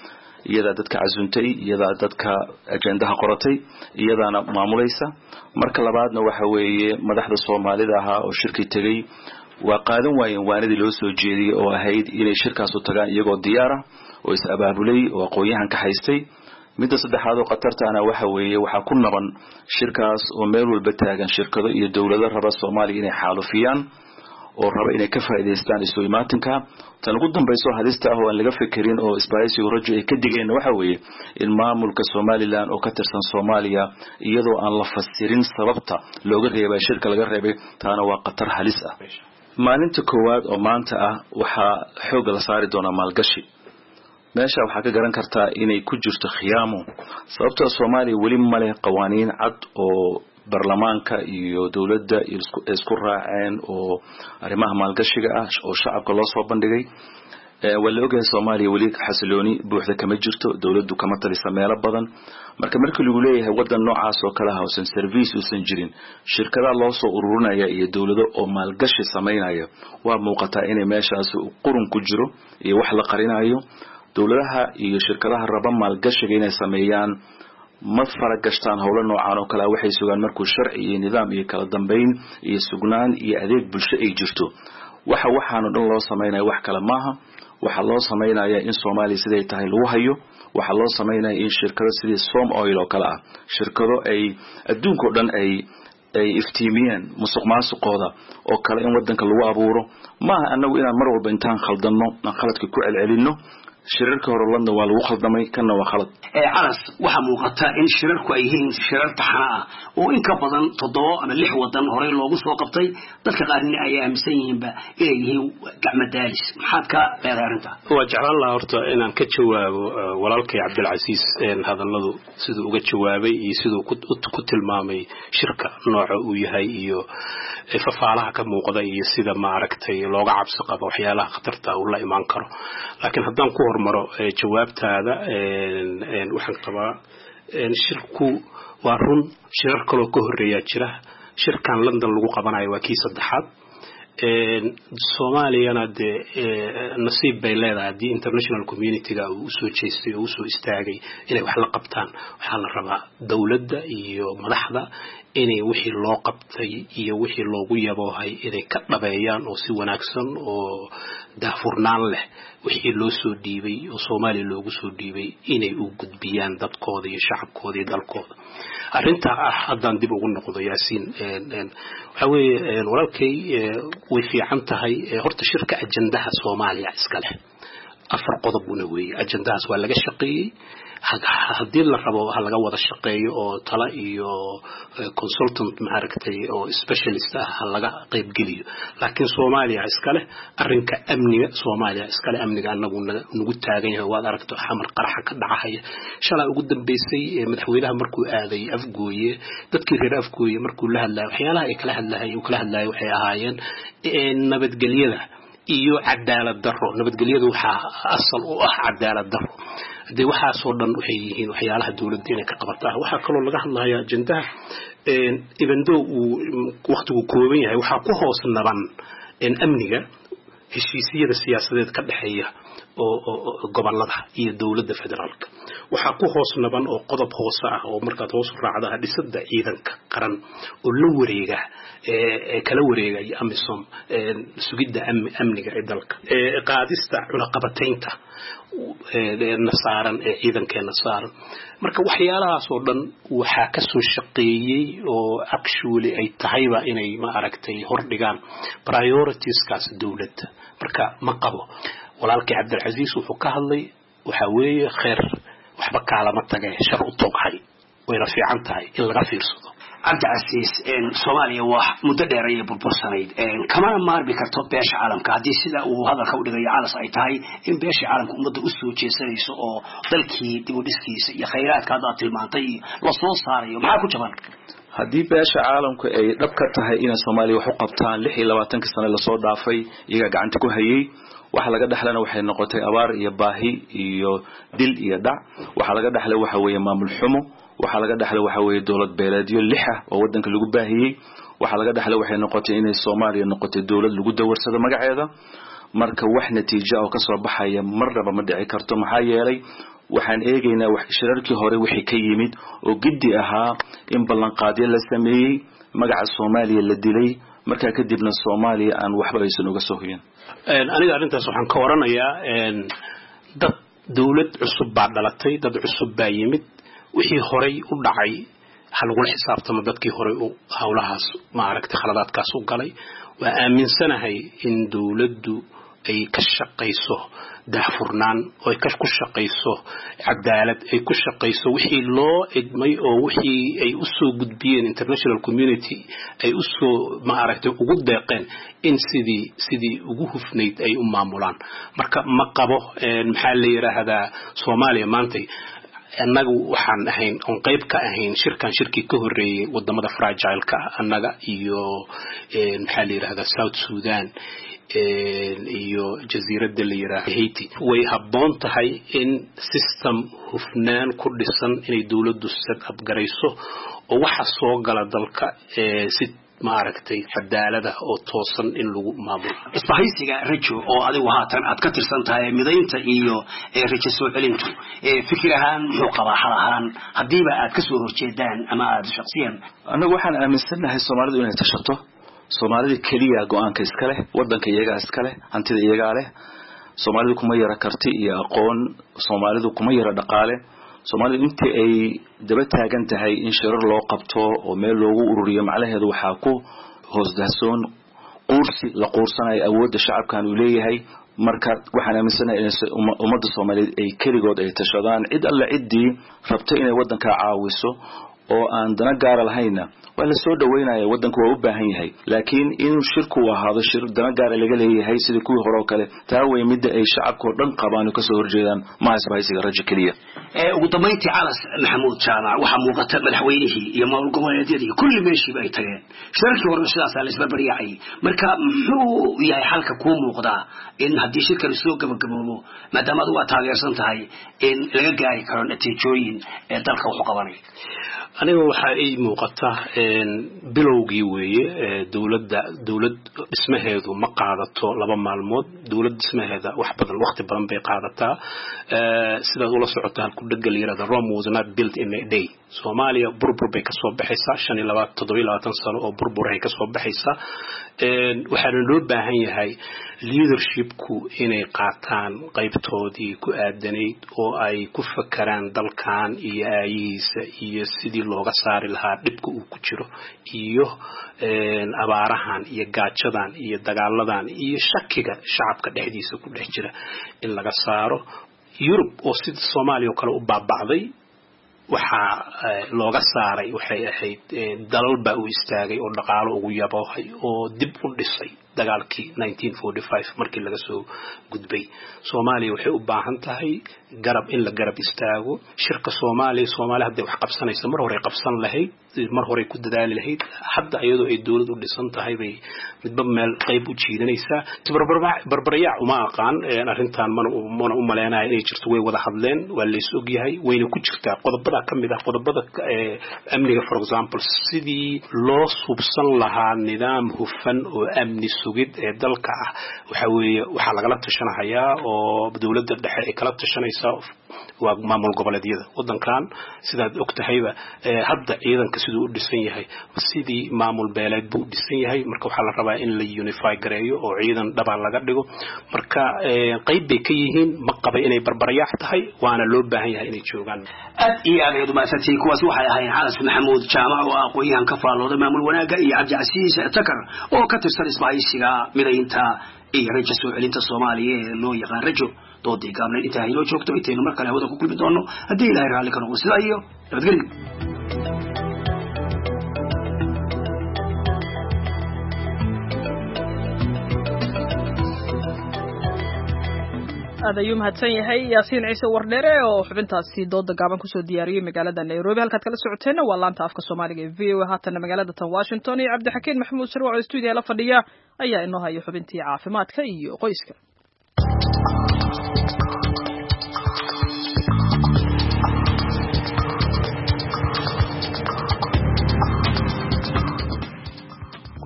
iyada dadka casuntay iyada dadka ajendaha qoratay iyadana maamulaysa marka labaadna waxa weeye madaxda Soomaalida aha oo shirki tagay waa qaadan waayeen waanadii loo soo jeediyay oo ahayd inay shirkaas u tagaan iyagoo diyaar ah oo is abaabulay oo aqoonyahan ka haystay midda saddexaad oo qatartaana waxa weeye waxa ku naban shirkaas oo meel walba taagan shirkado iyo dawlado raba Soomaaliya inay xaalufiyaan oo raba inay ka faa'iideystaan isu imaatinka tan ugu dambayso hadista ah oo aan laga fikirin oo isbaaysi rajo ay ka digeen waxa weeye in maamulka Somaliland oo ka tirsan Soomaaliya iyadoo aan la fasirin sababta looga reebay shirka laga reebay taana waa qatar halis ah maalinta koowaad oo maanta ah waxa xoog la saari doona maalgashi meesha waxa ka garan kartaa inay ku jirto khiyaamo sababtoo Soomaaliya wali ma leh qawaaniin cad oo barlamaanka iyo dawladda isku raaceen oo arrimaha maalgashiga ah oo shacabka loo soo bandhigay ee wala ogahay Soomaaliya wali xasilooni buuxda kama jirto dawladdu kama talisa meelo badan marka markii lagu leeyahay wadan noocaas oo kala hawsan service uusan jirin shirkadaha loo soo ururinaya iyo dawlado oo maalgashi sameynaya waa muuqataa inay meeshaas qurun ku jiro iyo wax la qarinayo dawladaha iyo shirkadaha raba maalgashiga inay sameeyaan ma faragashtaan howlo noocan oo kala waxay sugaan markuu sharci iyo nidaam iyo kala dambeyn iyo sugnaan iyo adeeg bulsho ay jirto waxa waxaan dhan loo sameeyay wax kala maaha waxa loo sameeyay in Soomaaliya siday tahay lagu hayo waxa loo sameeyay in shirkado sidii Som Oil oo kala ah shirkado ay adduunka dhan ay ay iftiimiyeen musuqmaasuqooda oo kala in wadanka lagu abuuro maaha anagu inaan mar walba intaan khaldano aan khaladka ku celcelino shirarka hore London waa lagu khaldamay kana waa khalad ee calas waxa muuqata in shirarku ay yihiin shirar taxana ah oo in ka badan toddoba ama lix wadan hore loogu soo qabtay dadka qaarina ay aaminsan yihiin ba inay yihiin gacmo daalis maxaad ka qeyraarinta waa jeclaan lahaa horta inaan ka jawaabo walaalkay Cabdilcasiis een hadalladu sidoo uga jawaabay iyo sidoo ku tilmaamay shirka nooca uu yahay iyo fafaalaha ka muuqda iyo sida ma aragtay looga cabsi qabo waxyaalaha khatarta ah oo la iman karo laakiin haddaan ku hormaro jawaabtaada een een waxaan qabaa een shirku waa run shirar kale oo ka horeeya jira shirkan London lagu qabanayo waa kii saddexaad een Soomaaliyana de nasiib bay leedahay di international community-ga uu soo jeestay oo soo istaagay inay wax la qabtaan waxa la rabaa dawladda iyo madaxda inay wixii loo qabtay iyo wixii loogu yaboohay inay ka dhabeeyaan oo si wanaagsan oo daafurnaan leh wixii loo soo dhiibay oo Soomaaliya loogu soo dhiibay inay u gudbiyaan dadkooda iyo shacabkooda iyo dalkooda arinta ah haddaan dib ugu noqdo Yaasiin een waxa weeye walaalkay way fiican tahay horta shirka ajendaha Soomaaliya iska leh afar qodob una weeye ajendahaas waa laga shaqeeyay haddii la rabo waxa laga wada shaqeeyo oo tala iyo consultant ma aragtay oo specialist ah laga qayb geliyo laakiin Soomaaliya iska leh arrinka amniga Soomaaliya iska leh amniga anagu nagu taagan yahay waad aragto xamar qaraxa ka dhacaya shalay ugu dambeysay madaxweynaha markuu aaday Afgooye dadkii reer Afgooye markuu la hadlay waxyaalaha ay kala hadlahay oo kala hadlay waxay ahaayeen nabadgelyada iyo cadaalad darro nabadgelyadu waxa asal u ah cadaalad darro de waxa soo dhan waxay yihiin waxyaalaha dawladda inay ka qabataa waxa kale oo laga hadlayaa ajendaha een ibando uu waqtigu kooban yahay waxa ku hoos naban in amniga heshiisyada siyaasadeed ka dhaxeeya oo gobolada iyo dawladda federaalka waxa ku hoos naban oo qodob hoos ah oo markaad hoos u raacdo dhisada ciidanka qaran oo la wareega ee kala wareegay amisom ee sugidda amniga ee dalka ee qaadista cunaqabataynta ee nasaaran ee ciidankeena saaran marka waxyaalahaas oo dhan waxa ka soo shaqeeyay oo actually ay tahayba inay ma aragtay hor dhigaan priorities kaas dawladda marka ma qabo walaalkay Cabdilcasiis wuxuu ka hadlay waxa weeye khayr waxba kala ma tagay shar u tooghay wayna fiican tahay in laga fiirsado Cabdilcasiis in Soomaaliya wax muddo dheer ay burbursanayd in kama maarbi karto beesha caalamka hadii sida uu hadalka u dhigay calas ay tahay in beesha caalamka ummadda u soo jeesanayso oo dalkii dib u dhiskiisa iyo khayraadka hadda tilmaantay la soo saarayo maxaa ku jaban haddii beesha caalamku ay dhab ka tahay in Soomaaliya wax u qabtaan lix iyo labaatan sano la soo dhaafay iyaga gacanta ku hayay waxa laga dhaxlana waxay noqotay abaar iyo baahi iyo dil iyo dhac waxa laga dhaxlay waxa weeye maamul xumo waxa laga dhaxlay waxa weeye dawlad beeleedyo lix ah oo wadanka lagu baahiyay waxa laga dhaxlay waxay noqotay in Soomaaliya noqotay dawlad lagu dawarsado magaceeda marka wax natiijo oo ka soo baxaya marnaba ma dhici karto maxaa yeelay waxaan eegaynaa wax shirarkii hore wixii ka yimid oo giddi ahaa in ballanqaadyo la sameeyey magaca Soomaaliya la dilay markaa kadibna Soomaaliya aan waxba aysan uga soo hoyin aniga arintaas waxaan ka waranayaa dad dawlad cusub baa dhalatay dad cusub baa yimid wixii horey u dhacay hal lagu xisaabtamo dadkii horey u hawlahaas ma aragtay khaladaadkaas u galay waa aaminsanahay in dawladdu ay ka shaqayso daahfurnaan oo ay ku shaqayso cadaalad ay ku shaqayso wixii loo idmay oo wixii ay u soo gudbiyeen international community ay u soo ma aragtay ugu deeqeen in sidii sidii ugu hufnayd ay u maamulaan marka ma qabo maxaa la yiraahdaa Soomaaliya maanta annagu waxaan ahayn on qayb ka ahayn shirkan shirkii ka horeeyay wadamada fragile-ka annaga iyo maxaa la yiraahdaa South Sudan iyo jasiiradda la yiraahdo Haiti way habboon tahay in system hufnaan ku dhisan inay dawladdu set up garayso oo waxa soo gala dalka si ma aragtay cadaalada oo toosan in lagu maamulo isbahaysiga rajo oo adigu haatan aad ka tirsan tahay midaynta iyo rajo soo celintu fikir ahaan muxuu qabaa xal ahaan hadiiba aad ka soo horjeedaan ama aad shakhsiyan anagu waxaan aaminsanahay Soomaalidu inay tashato Soomaalida kaliya go'aanka iska leh wadanka iyaga iska leh hantida iyaga leh Soomaalidu kuma yara karti iyo aqoon Soomaalidu kuma yara dhaqaale Soomaalidu intii ay daba taagan tahay in shirar loo qabto oo meel loogu ururiyo macnaheedu waxa ku hoos dahsoon qoorsi la qoorsanay awoodda shacabkan uu leeyahay marka waxaan aaminsanahay in ummadda Soomaaliyeed ay kaligood ay tashadaan cid alla cidii rabta inay wadanka caawiso oo aan dana gaar lahayn waa la soo dhaweynaya wadanku waa u baahan yahay laakiin in shirku ahaado shir dana gaar laga leeyahay sida kuwii hore oo kale taa way mid ay shacabku dhan qabaan ka soo horjeedaan ma isbahaysiga rajo kaliya ee ugu dambeyntii Calas Maxamuud Jaamac waxa muuqata madaxweynihii iyo maamul goboleedyadii kulli meeshii ay tageen shirarkii hore sidaas la isba bariyay marka muxuu yahay halka ku muuqda in hadii shirkan soo gabagaboobo maadaama aad waa taageersan tahay in laga gaari karo natiijooyin ee dalka wax qabanay aniga waxa ay muuqata in bilowgii weeye dawladda dawlad dhismaheedu ma qaadato laba maalmood dawlad dhismaheeda wax badan waqti badan bay qaadataa sida uu la socoto halku dhagal yiraahdo Rome was not built in a day Soomaaliya burbur bay ka soo baxaysaa shan iyo labaatan sano oo burbur ay ka soo baxaysaa een waxaan loo baahan yahay leadershipku inay qaataan qaybtoodii ku aadanayd oo ay ku fakaraan dalkan iyo aayihiisa iyo sidii looga saari lahaa dhibka uu ku jiro iyo een abaarahan iyo gaajadan iyo dagaaladan iyo shakiga shacabka dhexdiisa ku dhex jira in laga saaro Europe oo sida Soomaaliya kale u baabacday waxa looga saaray waxay ahayd dalal baa u istaagay oo dhaqaale ugu yaboohay oo dib u dhisay dagaalkii nineteen forty-five markii laga soo gudbay Soomaaliya waxay u baahan tahay garab in la garab istaago shirka Soomaaliya Soomaaliya hadda wax qabsanaysa mar hore qabsan lahayd mar hore ku dadaali lahayd hadda iyadoo ay dawlad u dhisan tahay bay midba meel qayb u jiidanaysa barbaraya uma aqaan arintan mana u maleynaa inay jirto way wada hadleen waa la isog yahay wayna ku jirtaa qodobada kamid ah qodobada amniga for example sidii loo subsan lahaa nidaam hufan oo amni sugid ee dalka ah waxa weeye waxa laga la tashanayaa oo dawladda dhexe ay kala tashanaysaa waa maamul goboleedyada wadankan sidaad ogtahayba hadda ciidanka sidoo u dhisan yahay sidii maamul beeleed buu dhisan yahay marka waxa la rabaa in la unify gareeyo oo ciidan dhaba laga dhigo marka qayb bay ka yihiin ma qaba inay barbarayaax tahay waana loo baahan yahay inay joogaan aad iyo aad u maasantii kuwaas waxay ahayn Calas Maxamuud Jaamac oo aqoonyahan ka faalooda maamul wanaaga iyo Cabdi Casiis Takar oo ka tirsan isbahaysiga midaynta iyo rajo soo celinta Soomaaliya ee loo yaqaan rajo doodii gaabna inta ay loo joogto intaynu mar kale wada ku kulmi doono haddii Ilaahay raali ka noqdo sida iyo nabadgelyo aad ayuu mahadsan yahay Yaasiin Ciise Wardheere oo xubintaasi dooda gaaban ku soo diyaariyay magaalada Nairobi halkaad kala socoteen waa laanta afka Soomaaliga ee V O A haatan magaalada tan Washington iyo Cabdixakiin Maxamuud Sharwac oo studio la fadhiya ayaa inoo hayo xubintii caafimaadka iyo qoyska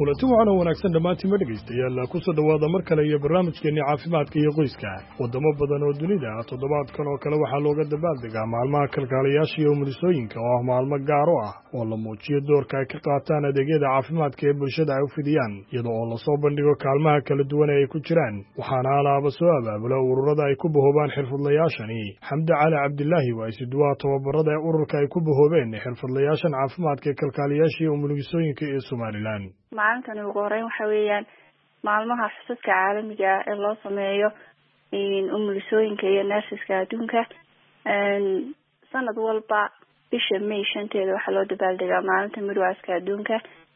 kulanti waxaana wanaagsan dhammaantiin ma dhegaystayaal ku soo dhowaada mar kale iyo barnaamijkeenii caafimaadka iyo qoyska waddamo badan oo dunida toddobaadkan oo kale waxaa looga dabaaldegaa maalmaha kalkaaliyaasha iyo umulisooyinka oo ah maalmo gaar u ah oo la muujiyo doorka ay ka qaataan adeegyada caafimaadka ee bulshada ay u fidiyaan iyada oo lasoo bandhigo kaalmaha kala duwan ee ay ku jiraan waxaana alaaba soo abaabula ururada ay ku bahoobaan xirfadlayaashani xamdi cali cabdilaahi waa isuduwaha tababarada ee ururka ay ku bahoobeen xirfadlayaashan caafimaadka ee kalkaaliyaasha iyo umulisooyinka ee somalilan maalintan ugu horeyn waxa weeyaan maalmaha xusuuska caalamiga ah ee loo sameeyo umulisooyinka iyo nurseska adduunka sanad walba bisha may shanteeda waxaa loo dabaaldegaa maalinta midwaaska adduunka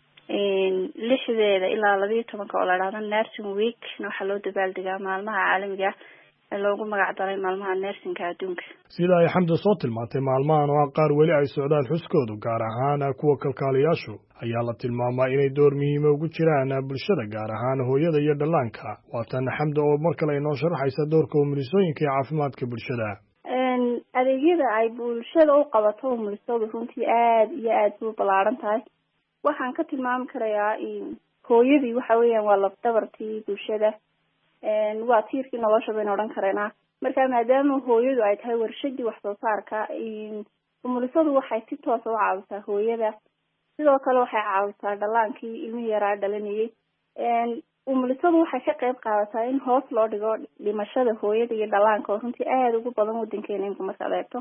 lixdeeda ilaa labayo tobanka oo la dhahdo nursing week waxaa loo dabaaldegaa maalmaha caalamiga ah ee loogu magac daray maalmaha nursingka adduunka sida ay xamda soo tilmaantay maalmahan oo ah qaar weli ay socdaan xuskoodu gaar ahaan kuwa kalkaaliyaashu ayaa la tilmaamaa inay door muhiima ugu jiraan bulshada gaar ahaan hooyada iyo dhallaanka waatan xamda oo mar kale inoo sharaxaysa doorka umulisooyinka ee caafimaadka bulshada adeegyada ay bulshada u qabato umulisadu runtii aada iyo aada bay u ballaaran tahay waxaan ka tilmaami karayaa hooyadii waxa weeyaan waa lafdabartii bulshada waa tiirkii nolosha baynu odhan kareynaa marka maadaama hooyadu ay tahay warshadii wax soo saarka umulisadu waxay si toosa u caawisaa hooyada sidoo kale waxay caawisaa dhallaankii ilmihii yaraa dhalanayay umulisadu waxay ka qayb qaadataa in hoos loo dhigo dhimashada hooyada iyo dhallaanka oo runtii aada ugu badan wadankeena imka markaad eegto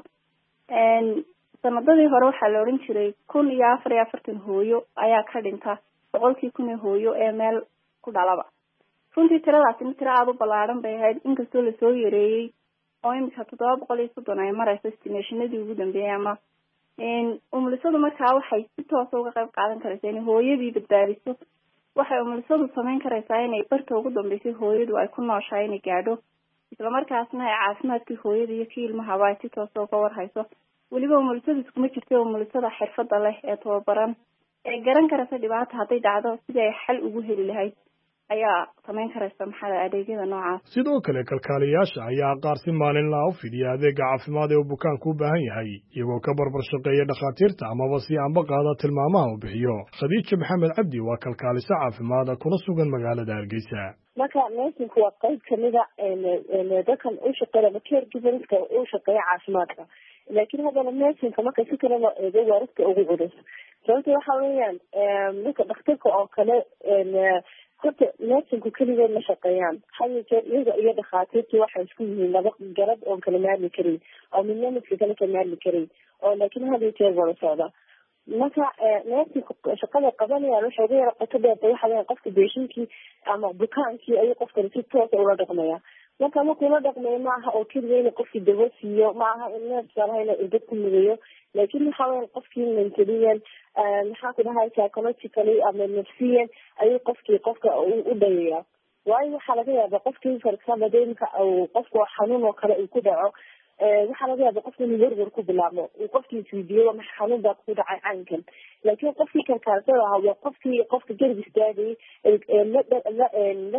sanadadii hore waxaa la odhan jiray kun iyo afar iyo afartan hooyo ayaa ka dhinta boqolkii kun ee hooyo ee meel ku dhalaba runtii tiradaasina tiro aada u ballaaran bay ahayd inkastoo lasoo yareeyey oo imika toddoba boqol iyo soddon ay mareyso estimationadii ugu dambeeyey ama umulisadu markaa waxay si toosa uga qayb qaadan karaysaa inay hooyadii badbaadiso waxay umulisadu samayn karaysaa inay barta ugu dambeysay hooyadu ay ku nooshahay inay gaadho islamarkaasna ay caafimaadkii hooyada iyo kii ilmahaba ay si toosa uga warhayso weliba umulisadu iskuma jirta umulisada xirfada leh ee tababaran ee garan karaysa dhibaata hadday dhacdo sidii ay xal ugu heli lahayd ayaa samayn karaysa maxaa adeegyada noocaas sidoo kale kalkaaliyaasha ayaa qaar si maalinlaa u fidiya adeega caafimaad ee uu bukaanku u baahan yahay iyagoo ka barbar shaqeeya dhakhaatiirta amaba si aanba qaada tilmaamaha uu bixiyo khadiija maxamed cabdi waa kalkaaliso caafimaad kuna sugan magaalada hargeysa marka nursingku waa qayb kamida dadkan u shaqeeya ama caregiverska u shaqeeya caafimaadka laakiin haddana nursingka marka si kale loo eego waa dadka ugu culus sababta waxa weeyaan dadka dhakhtarka oo kale horta nursingku keligood ma shaqeeyaan hal jeer iyaga iyo dhakhaatiirtii waxay isku yihiin laba garab oon kala maarmi karin oo midna midka kale ka maarmi karin oo laakiin hal jeer wada socda marka nursingku shaqada qabanayaan waxay uga yara qoto dheertay waxa weeyaan qofka beeshinkii ama bukaankii ayuu qofkani si toosa ula dhaqmaya marka markuu la dhaqmayo ma aha oo keliya ina qofkii dawo siiyo ma aha in neefsalaha ina dad ku midayo laakiin waxa weyan qofkii mentaliyan maxaa ku dhahay psychologically ama nafsiyan ayuu qofkii qofka u dhayaya waayo waxaa laga yaaba qofkii for example hadii imka qofka xanuun oo kale uu ku dhaco waxaa laga yaaba qofka inuu werwer ku bilaabmo uu qofkii isweydiiyo waa maxa xanuun baa ku dhacay caynkan laakiin qofkii kalkaalsada ahaa waa qofkii qofka garab istaagayay la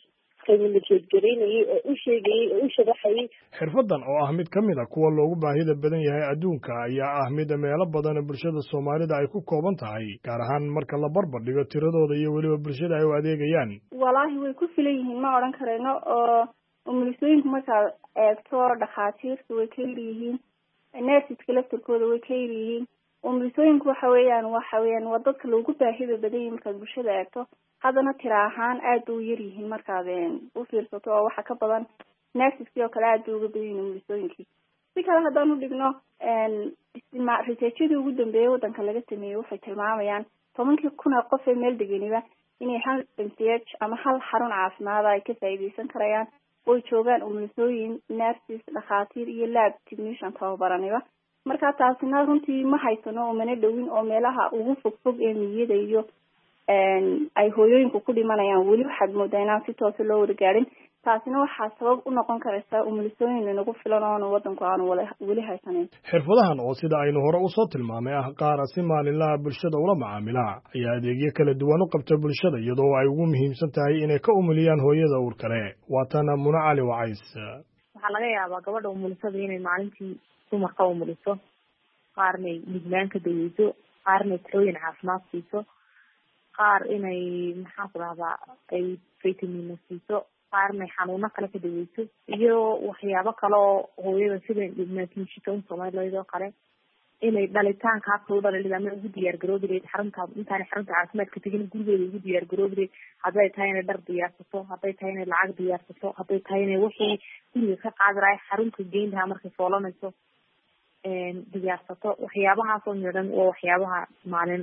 xirfadan oo ah mid ka mid a kuwa loogu baahida badan yahay adduunka ayaa ah mid meelo badan bulshada soomaalida ay ku kooban tahay gaar ahaan marka la barbar dhigo tiradooda iyo weliba bulshada ay u adeegayaan walaahi way ku filan yihiin ma odhan karayno oo umulisooyinku markaad eegto dhakhaatiirta way ka yiryihiin nersiska laftarkooda way ka yiryihiin umulisooyinku waxa weeyaan waxa weeyaan waa dadka loogu baahida badan yahay markaad bulshada eegto haddana tira ahaan aada u yar yihiin markaad u fiirsato oo waxa ka badan nersiskii oo kale aada uga badan yihiin umulisooyinkii si kale haddaan u dhigno researchadii ugu dambeeyay waddanka laga sameeyey waxay tilmaamayaan tobankii kun oo qof ee meel degeniba inay hal m c h ama hal xarun caafimaada ay ka faa'iideysan karayaan oy joogaan umulisooyin nersis dhakhaatiir iyo lab technician tababaraniba marka taasina runtii ma haysano umana dhowin oo meelaha ugu fog fog ee miyada iyo ay hooyooyinku ku dhimanayaan weli waxaad moodaa inaan si toosa loo wada gaadhin taasina waxaa sabab u noqon karaysaa umulisooyin inagu filan oona waddanku aanu weli haysaneyn xirfadahan oo sida aynu hore usoo tilmaamay ah qaara si maalinlaha bulshada ula macaamila ayaa adeegyo kala duwan u qabta bulshada iyadoo ay ugu muhiimsan tahay inay ka umuliyaan hooyada uur kale waatana muna cali wacays waxaa laga yaabaa gabadha umulisada inay maalintii dumarka umuliso qaarnay midnaan ka daweyso qaarnay talooyin caafimaad siiso qaar inay maxaan ku dhahdaa ay vitamina siiso, qaarna xanuuno kale ka daweyso, iyo waxyaabo kale oo hooyada sida maadniishitoon Soomaaliyeed oo kale inay dhalitaanka habka u dhalida ama ugu diyaar garoobi lahayd xarunta intaan xarunta caafimaadka tegin gurigeeda ugu diyaar garoobi lahayd, hadday tahay inay dhar diyaarsato, hadday tahay inay lacag diyaarsato, hadday tahay inay wixii guriga ka qaadi lahay xarunta geyn lahaa markay foolanayso diyaarsato. waxyaabahaas oo midhan oo waxyaabaha maalin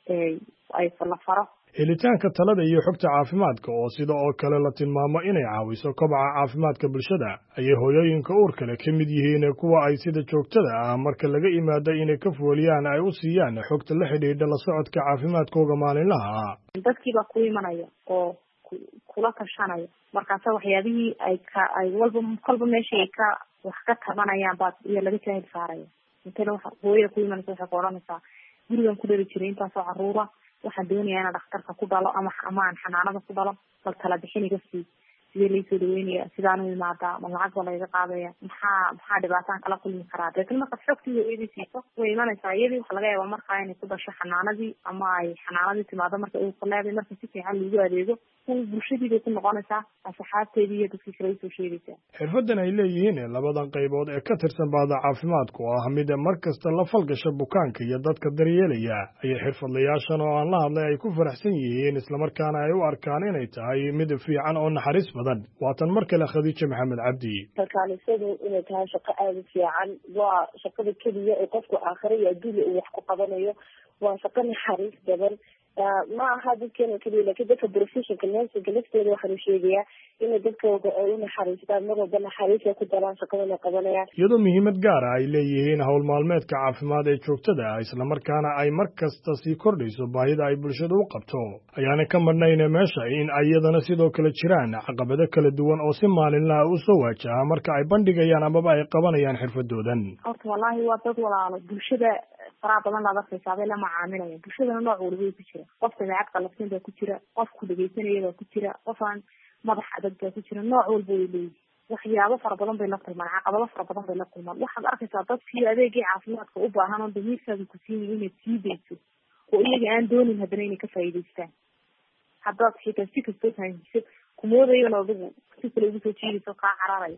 ay la faro. helitaanka talada iyo xogta caafimaadka oo sida oo kale la tilmaamo inay caawiso kobaca caafimaadka bulshada ayay hooyooyinka uurka leh ka mid yihiin kuwa ay sida joogtada ah marka laga imaado inay ka fooliyaan ay u siiyaan xogta la xidhiidha la socodka caafimaadkooga maalinlaha ah. dadkiibaa ku imanaya oo kula tashanaya, markaasa waxyaabihii ay ka ay walba kolba meeshii ay ka wax ka tabanayaan baa iyo laga jaahil saaraya. intana waxa hooyada ku imanaysa waxay ku odhanaysaa gurigan ku dhali jiray intaasoo caruura, waxaan doonayaa inaan dhakhtarka ku dhalo ama ama aan xanaanada ku dhalo, bal tala bixin iga sii, sidee laysoo dhaweynaya, sidaan u imaadaa, ma lacag ba layga qaadaya, maxaa maxaa dhibaataan kala kulmi karaa. deetna markaad xogtiida iyadii siiso way imanaysaa. iyadii waxa laga yaabaa markaa inay ku dhasho xanaanadii ama ay xanaanadii timaado marka uu kuleeday, marka si fiican lagu adeego bulshadii bay ku noqonaysaa, asxaabteedii iyo dadkii kale usoo sheegaysaa. xirfadan ay leeyihiin labadan qaybood ee ka tirsan bahda caafimaadku oo ah mid mar kasta la falgasha bukaanka iyo dadka daryeelaya ayay xirfadlayaashan oo aan la hadlay ay ku faraxsan yihiin, islamarkaana ay u arkaan inay tahay mid fiican oo naxariis badan. waatan mar kale Khadiija Maxamed Cabdi. kalkaalisadu inay tahay shaqo aad u fiican, waa shaqada keliya ee qofku aakhira iyo adduunya uu wax ku qabanayo, waa shaqo naxariis badan. ma aha dadkeena keliya laakiin dadka professionka nursingka lafteeda waxaanu sheegayaa inay dadkooda ay u naxariistaan, mar walba naxariis ay ku daraan shaqadana qabanayaan. iyadoo muhiimad gaar ah ay leeyihiin howl maalmeedka caafimaad ee joogtada ah, islamarkaana ay mar kasta sii kordhayso baahida ay bulshada u qabto, ayaana ka marnayna meesha in iyadana sidoo kale jiraan caqabado kala duwan oo si maalinlaha u soo waajaha marka ay bandhigayaan amaba ay qabanayaan xirfadoodan. horta wallaahi waa dad walaalo bulshada faraha badan laad arkaysaa bay la macaamilaya. bulshadana nooc walba way ku jira, qof dabeecad qalafsan baa ku jira, qof ku dhegeysanaya baa ku jira, qof aan madax adag baa ku jira, nooc walba way leeyihin. waxyaabo fara badan bay la kulmaan, caqabado fara badan bay la kulmaan. waxaad arkaysaa dadkii adeegii caafimaadka u baahan oo damiirkaaga ku siinaya inaad sii dayso oo iyaga aan doonin haddana inay ka faa'iidaystaan. haddaad xitaa si kastoo fahamsiso kumoodayan adigu si kale ugu soo jiidayso kaa cararayo.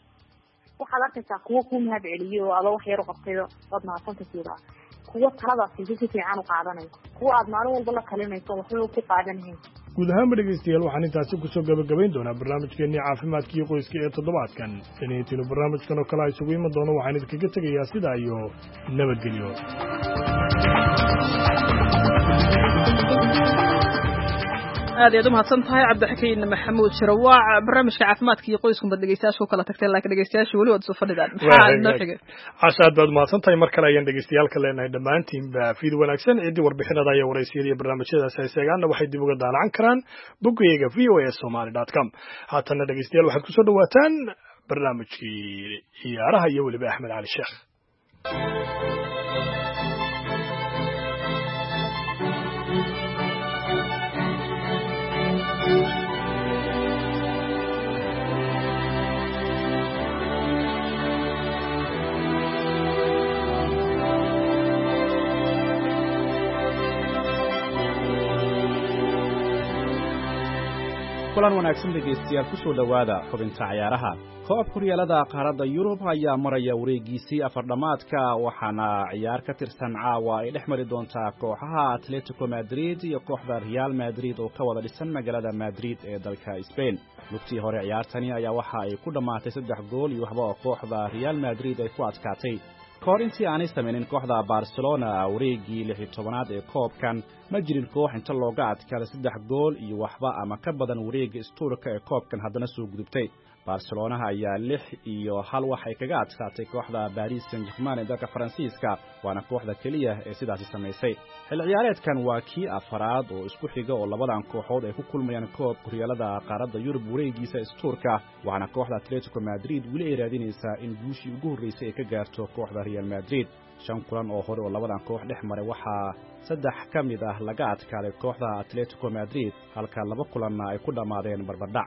waxaad arkaysaa kuwo ku mahad celiyo oo adoo wax yar u qabtayo waad mahadsanta siidaa, kuwo taladaas si fiican u qaadanayo, kuwo aad maalin walba la talinayso waxba ku qaadanayn. guud ahaanba dhegeystayaal waxaan intaasi kusoo gabagabayn doonaa barnaamijkeennii caafimaadka iyo qoyska ee toddobaadkan. inaytinu barnaamijkan oo kale isugu iman doono waxaan idinkaga tegayaa sidaa iyo nabadgelyo. aad ayaad u mahadsan tahay cabdixakiin maxamuud shirawaac. barnaamijka caafimaadka iyo qoysku bad dhegeystayaasha kala tagteen, laakiin dhegeystayaasha weli waad soo fadhidaan. maxaa noo xigay? casha aad baad mahadsan tahay. mar kale ayaan dhegeystayaal ka leenahay dhammaantiinba fiid wanaagsan. ciddii warbixinada iyo waraysiyada iyo barnaamijyadaas ay seegaanna waxay dib uga daalacan karaan boggayaga v o a somali dot com. haatana dhegeystayaal waxaad kusoo dhawaataan barnaamijkii ciyaaraha iyo weliba axmed cali sheekh. kulan wanaagsan dhegaystayaal ku soo dhowaada xubinta ciyaaraha. koobka horyaalada qaaradda Yurub ayaa maraya wareegiisii afardhamaadka, waxaana ciyaar ka tirsan caawa ay dhex mari doontaa kooxaha Atletico Madrid iyo kooxda Real Madrid oo ka wada dhisan magaalada Madrid ee dalka Spain. lugtii hore ciyaartani ayaa waxa ay ku dhammaatay saddex gool iyo waxba oo kooxda Real Madrid ay ku adkaatay. kahor intii aanay samaynin kooxda Barcelona wareegii lix iyo tobanaad ee koobkan, ma jirin koox inta looga adkaaday saddex gool iyo waxba ama ka badan wareegga istuurka ee koobkan haddana soo gudubtay. Barcelona ayaa lix iyo hal wax ay kaga adkaatay kooxda Paris Saint-Germain ee dalka Faransiiska, waana kooxda kaliya ee sidaasi samaysay. xil ciyaareedkan waa kii afaraad oo isku xiga oo labadan kooxood ay ku kulmayaan koobka horyaalada qaaradda Yurub wareegiisa istuurka, waxaana kooxda Atletico Madrid weli ay raadinaysaa in guushii ugu horreysay ay ka gaarto kooxda Real Madrid. shan kulan oo hore oo labadan koox dhex maray waxaa saddex ka mid ah laga adkaaday kooxda Atletico Madrid, halka laba kulanna ay ku dhammaadeen barbardhac.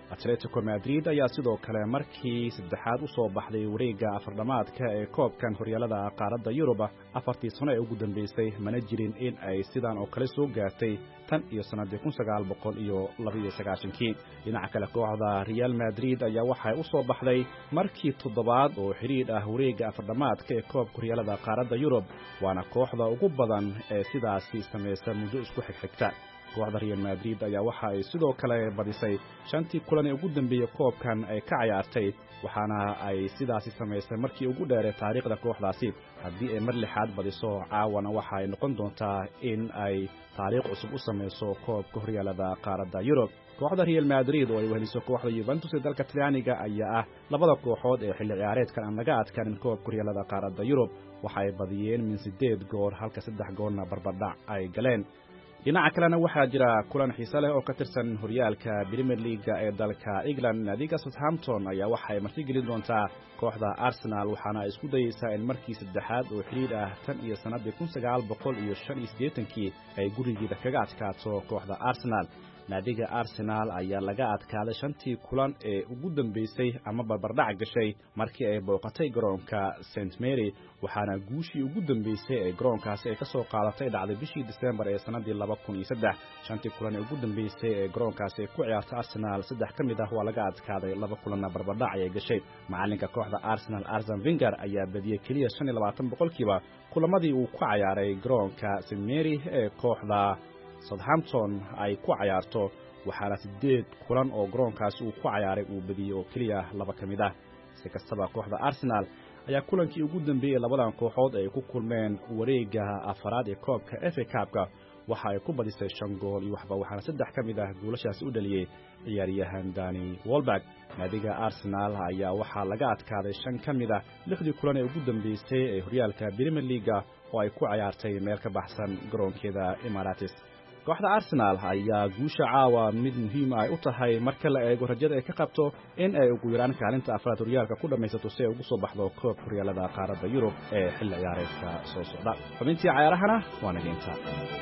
Atletico Madrid ayaa sidoo kale markii saddexaad u soo baxday wareegga afardhamaadka ee koobkan horyaalada qaaradda Yurub afartii sano ee ugu dambeysay mana jirin in ay sidan oo kale soo gaartay tan iyo sanadii kun sagaal boqol iyo laba iyo sagaashan-kii. dhinaca kale kooxda Real Madrid ayaa waxay u soo baxday markii toddobaad oo xiriir ah wareegga afardhamaadka ee koobka horyaalada qaaradda Yurub waana kooxda ugu badan ee sidaasi sameeyay muddo isku xigxigta. kooxda Real Madrid ayaa waxa ay sidoo kale badisay shantii kulan ee ugu dambeeyay koobkan ay ka ciyaartay waxaana ay sidaasi sameysay markii ugu dheer taariikhda kooxdaasi. haddii ay mar lixaad badiso caawana waxa ay noqon doontaa in ay taariikh cusub u sameyso koobka horyaalada qaaradda Yurub. kooxda Real Madrid oo ay weheliso kooxda Juventus ee dalka Talyaaniga ayaa ah labada kooxood ee xilli ciyaareedkan aan laga adkaanin koobka horyaalada qaaradda Yurub. waxa ay badiyeen min sideed gool halka saddex goolna barbardhac ay galeen. dhinaca kalena waxaa jira kulan xiiso leh oo ka tirsan horyaalka Premier League ee dalka England. naadiga Southampton ayaa waxay martigelin doontaa kooxda Arsenal waxaana ay isku dayeysaa in markii saddexaad oo xiriir ah tan iyo sanadii kun sagaal boqol iyo shan iyo siddeetankii ay gurigeeda kaga adkaato kooxda Arsenal. naadiga Arsenal ayaa laga adkaaday shantii kulan ee ugu dambeysay ama barbardhac gashay markii ay booqatay garoonka Saint Mary waxaana guushii ugu dambeysay ee garoonkaasi ay ka soo qaadatay dhacday bishii December ee sanadii laba kun iyo saddex. shantii kulan ee ugu dambeysay ee garoonkaasi ay ku ciyaartay Arsenal saddex ka mid ah waa laga adkaaday laba kulanna barbardhac ay gashay. macalinka kooxda Arsenal Arsene Wenger ayaa badiyay kaliya shan iyo labaatan boqolkiiba kulamadii uu ku ciyaaray garoonka Saint Mary ee kooxda Southampton ay ku ciyaarto waxaana sideed kulan oo garoonkaasi uu ku ciyaaray uu badiyay oo kaliya laba ka mid ah. si kastaba kooxda Arsenal ayaa kulankii ugu dambeeyay labadan kooxood ay ku kulmeen wareegga afaraad ee koobka F A Cup-ka waxa ay ku badisay shan gool iyo waxba waxaana saddex ka mid ah goolashaasi u dhaliyay ciyaaryahan Danny Welbeck. naadiga Arsenal ayaa waxaa laga adkaaday shan ka mid ah lixdii kulan ee ugu dambeysay ee horyaalka Premier League oo ay ku ciyaartay meel ka baxsan garoonkeeda Emirates. kooxda Arsenal ayaa guusha caawa mid muhiim ah u tahay marka la eego rajada ay ka qabto in ay ugu yaraan kaalinta afraad horyaalka ku dhameysato si ay ugu soo baxdo koobka horyaalada qaaradda Yurub ee xilli ciyaareedka soo socda. xubintii ciyaarahana waa nageynta.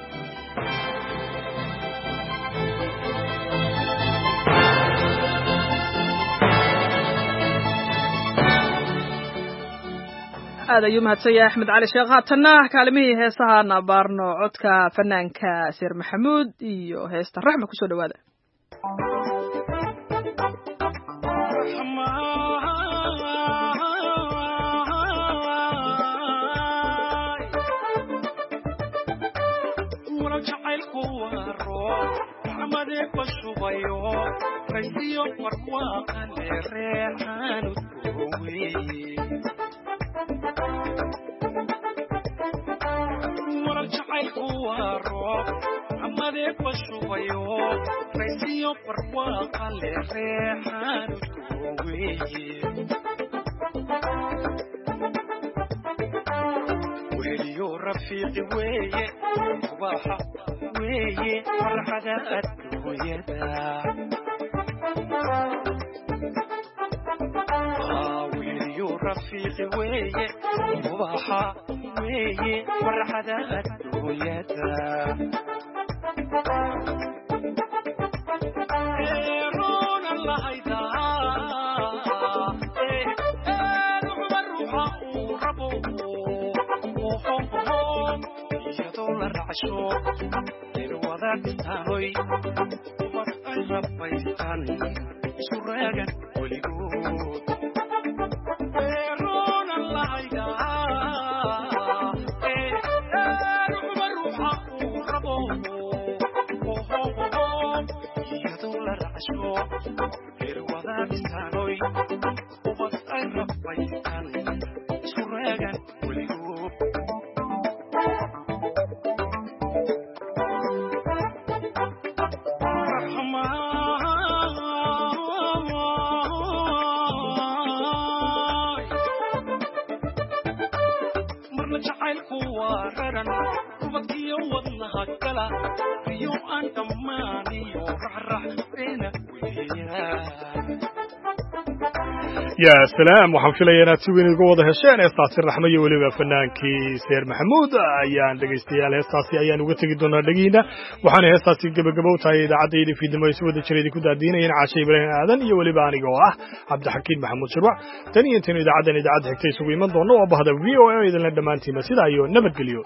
aad ayuu mahadsanyahay axmed cali sheekh. haatanna kaalimihii heesahaan abaarno codka fanaanka Sir Maxamuud iyo heesta Raxma kusoo dhawaada. رفيقي ويه صباحه ويه فرحة الدنيا آه ويلي رفيقي ويه صباحه ويه فرحة الدنيا رون الله يدا عشو الوضع بتاعي وأنا بيتاني سراجا وليقول رون الله يدا روح بروح وربو يدول العشو الوضع بتاعي وأنا بيتاني سراجا وليقول يا سلام waxaan filayaa inaad si weyn uga wada hesheen heestaasi raxmo iyo weliba fanaankii Seer Maxamuud ayaan dhageystayaal heestaasi ayaan uga tagi doonaa dhagiina waxaana heestaasi gabagabo u tahay idaacadda fiidnimo ay soo wada jireedii ku daadiinayeen Caashay Ibrahim Aadan iyo weliba aniga oo ah Cabdixakiin Maxamuud Shirwac tan iyo intaan idaacaddan idaacad xigtay isugu iman doono oo bahda V O A idin la dhamaantiina sidaa iyo nabadgelyo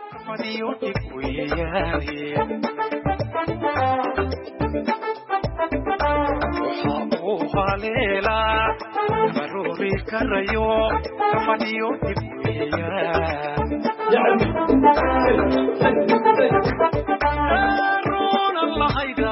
Maruri karayo fadiyo tibuya Rona Allah hayda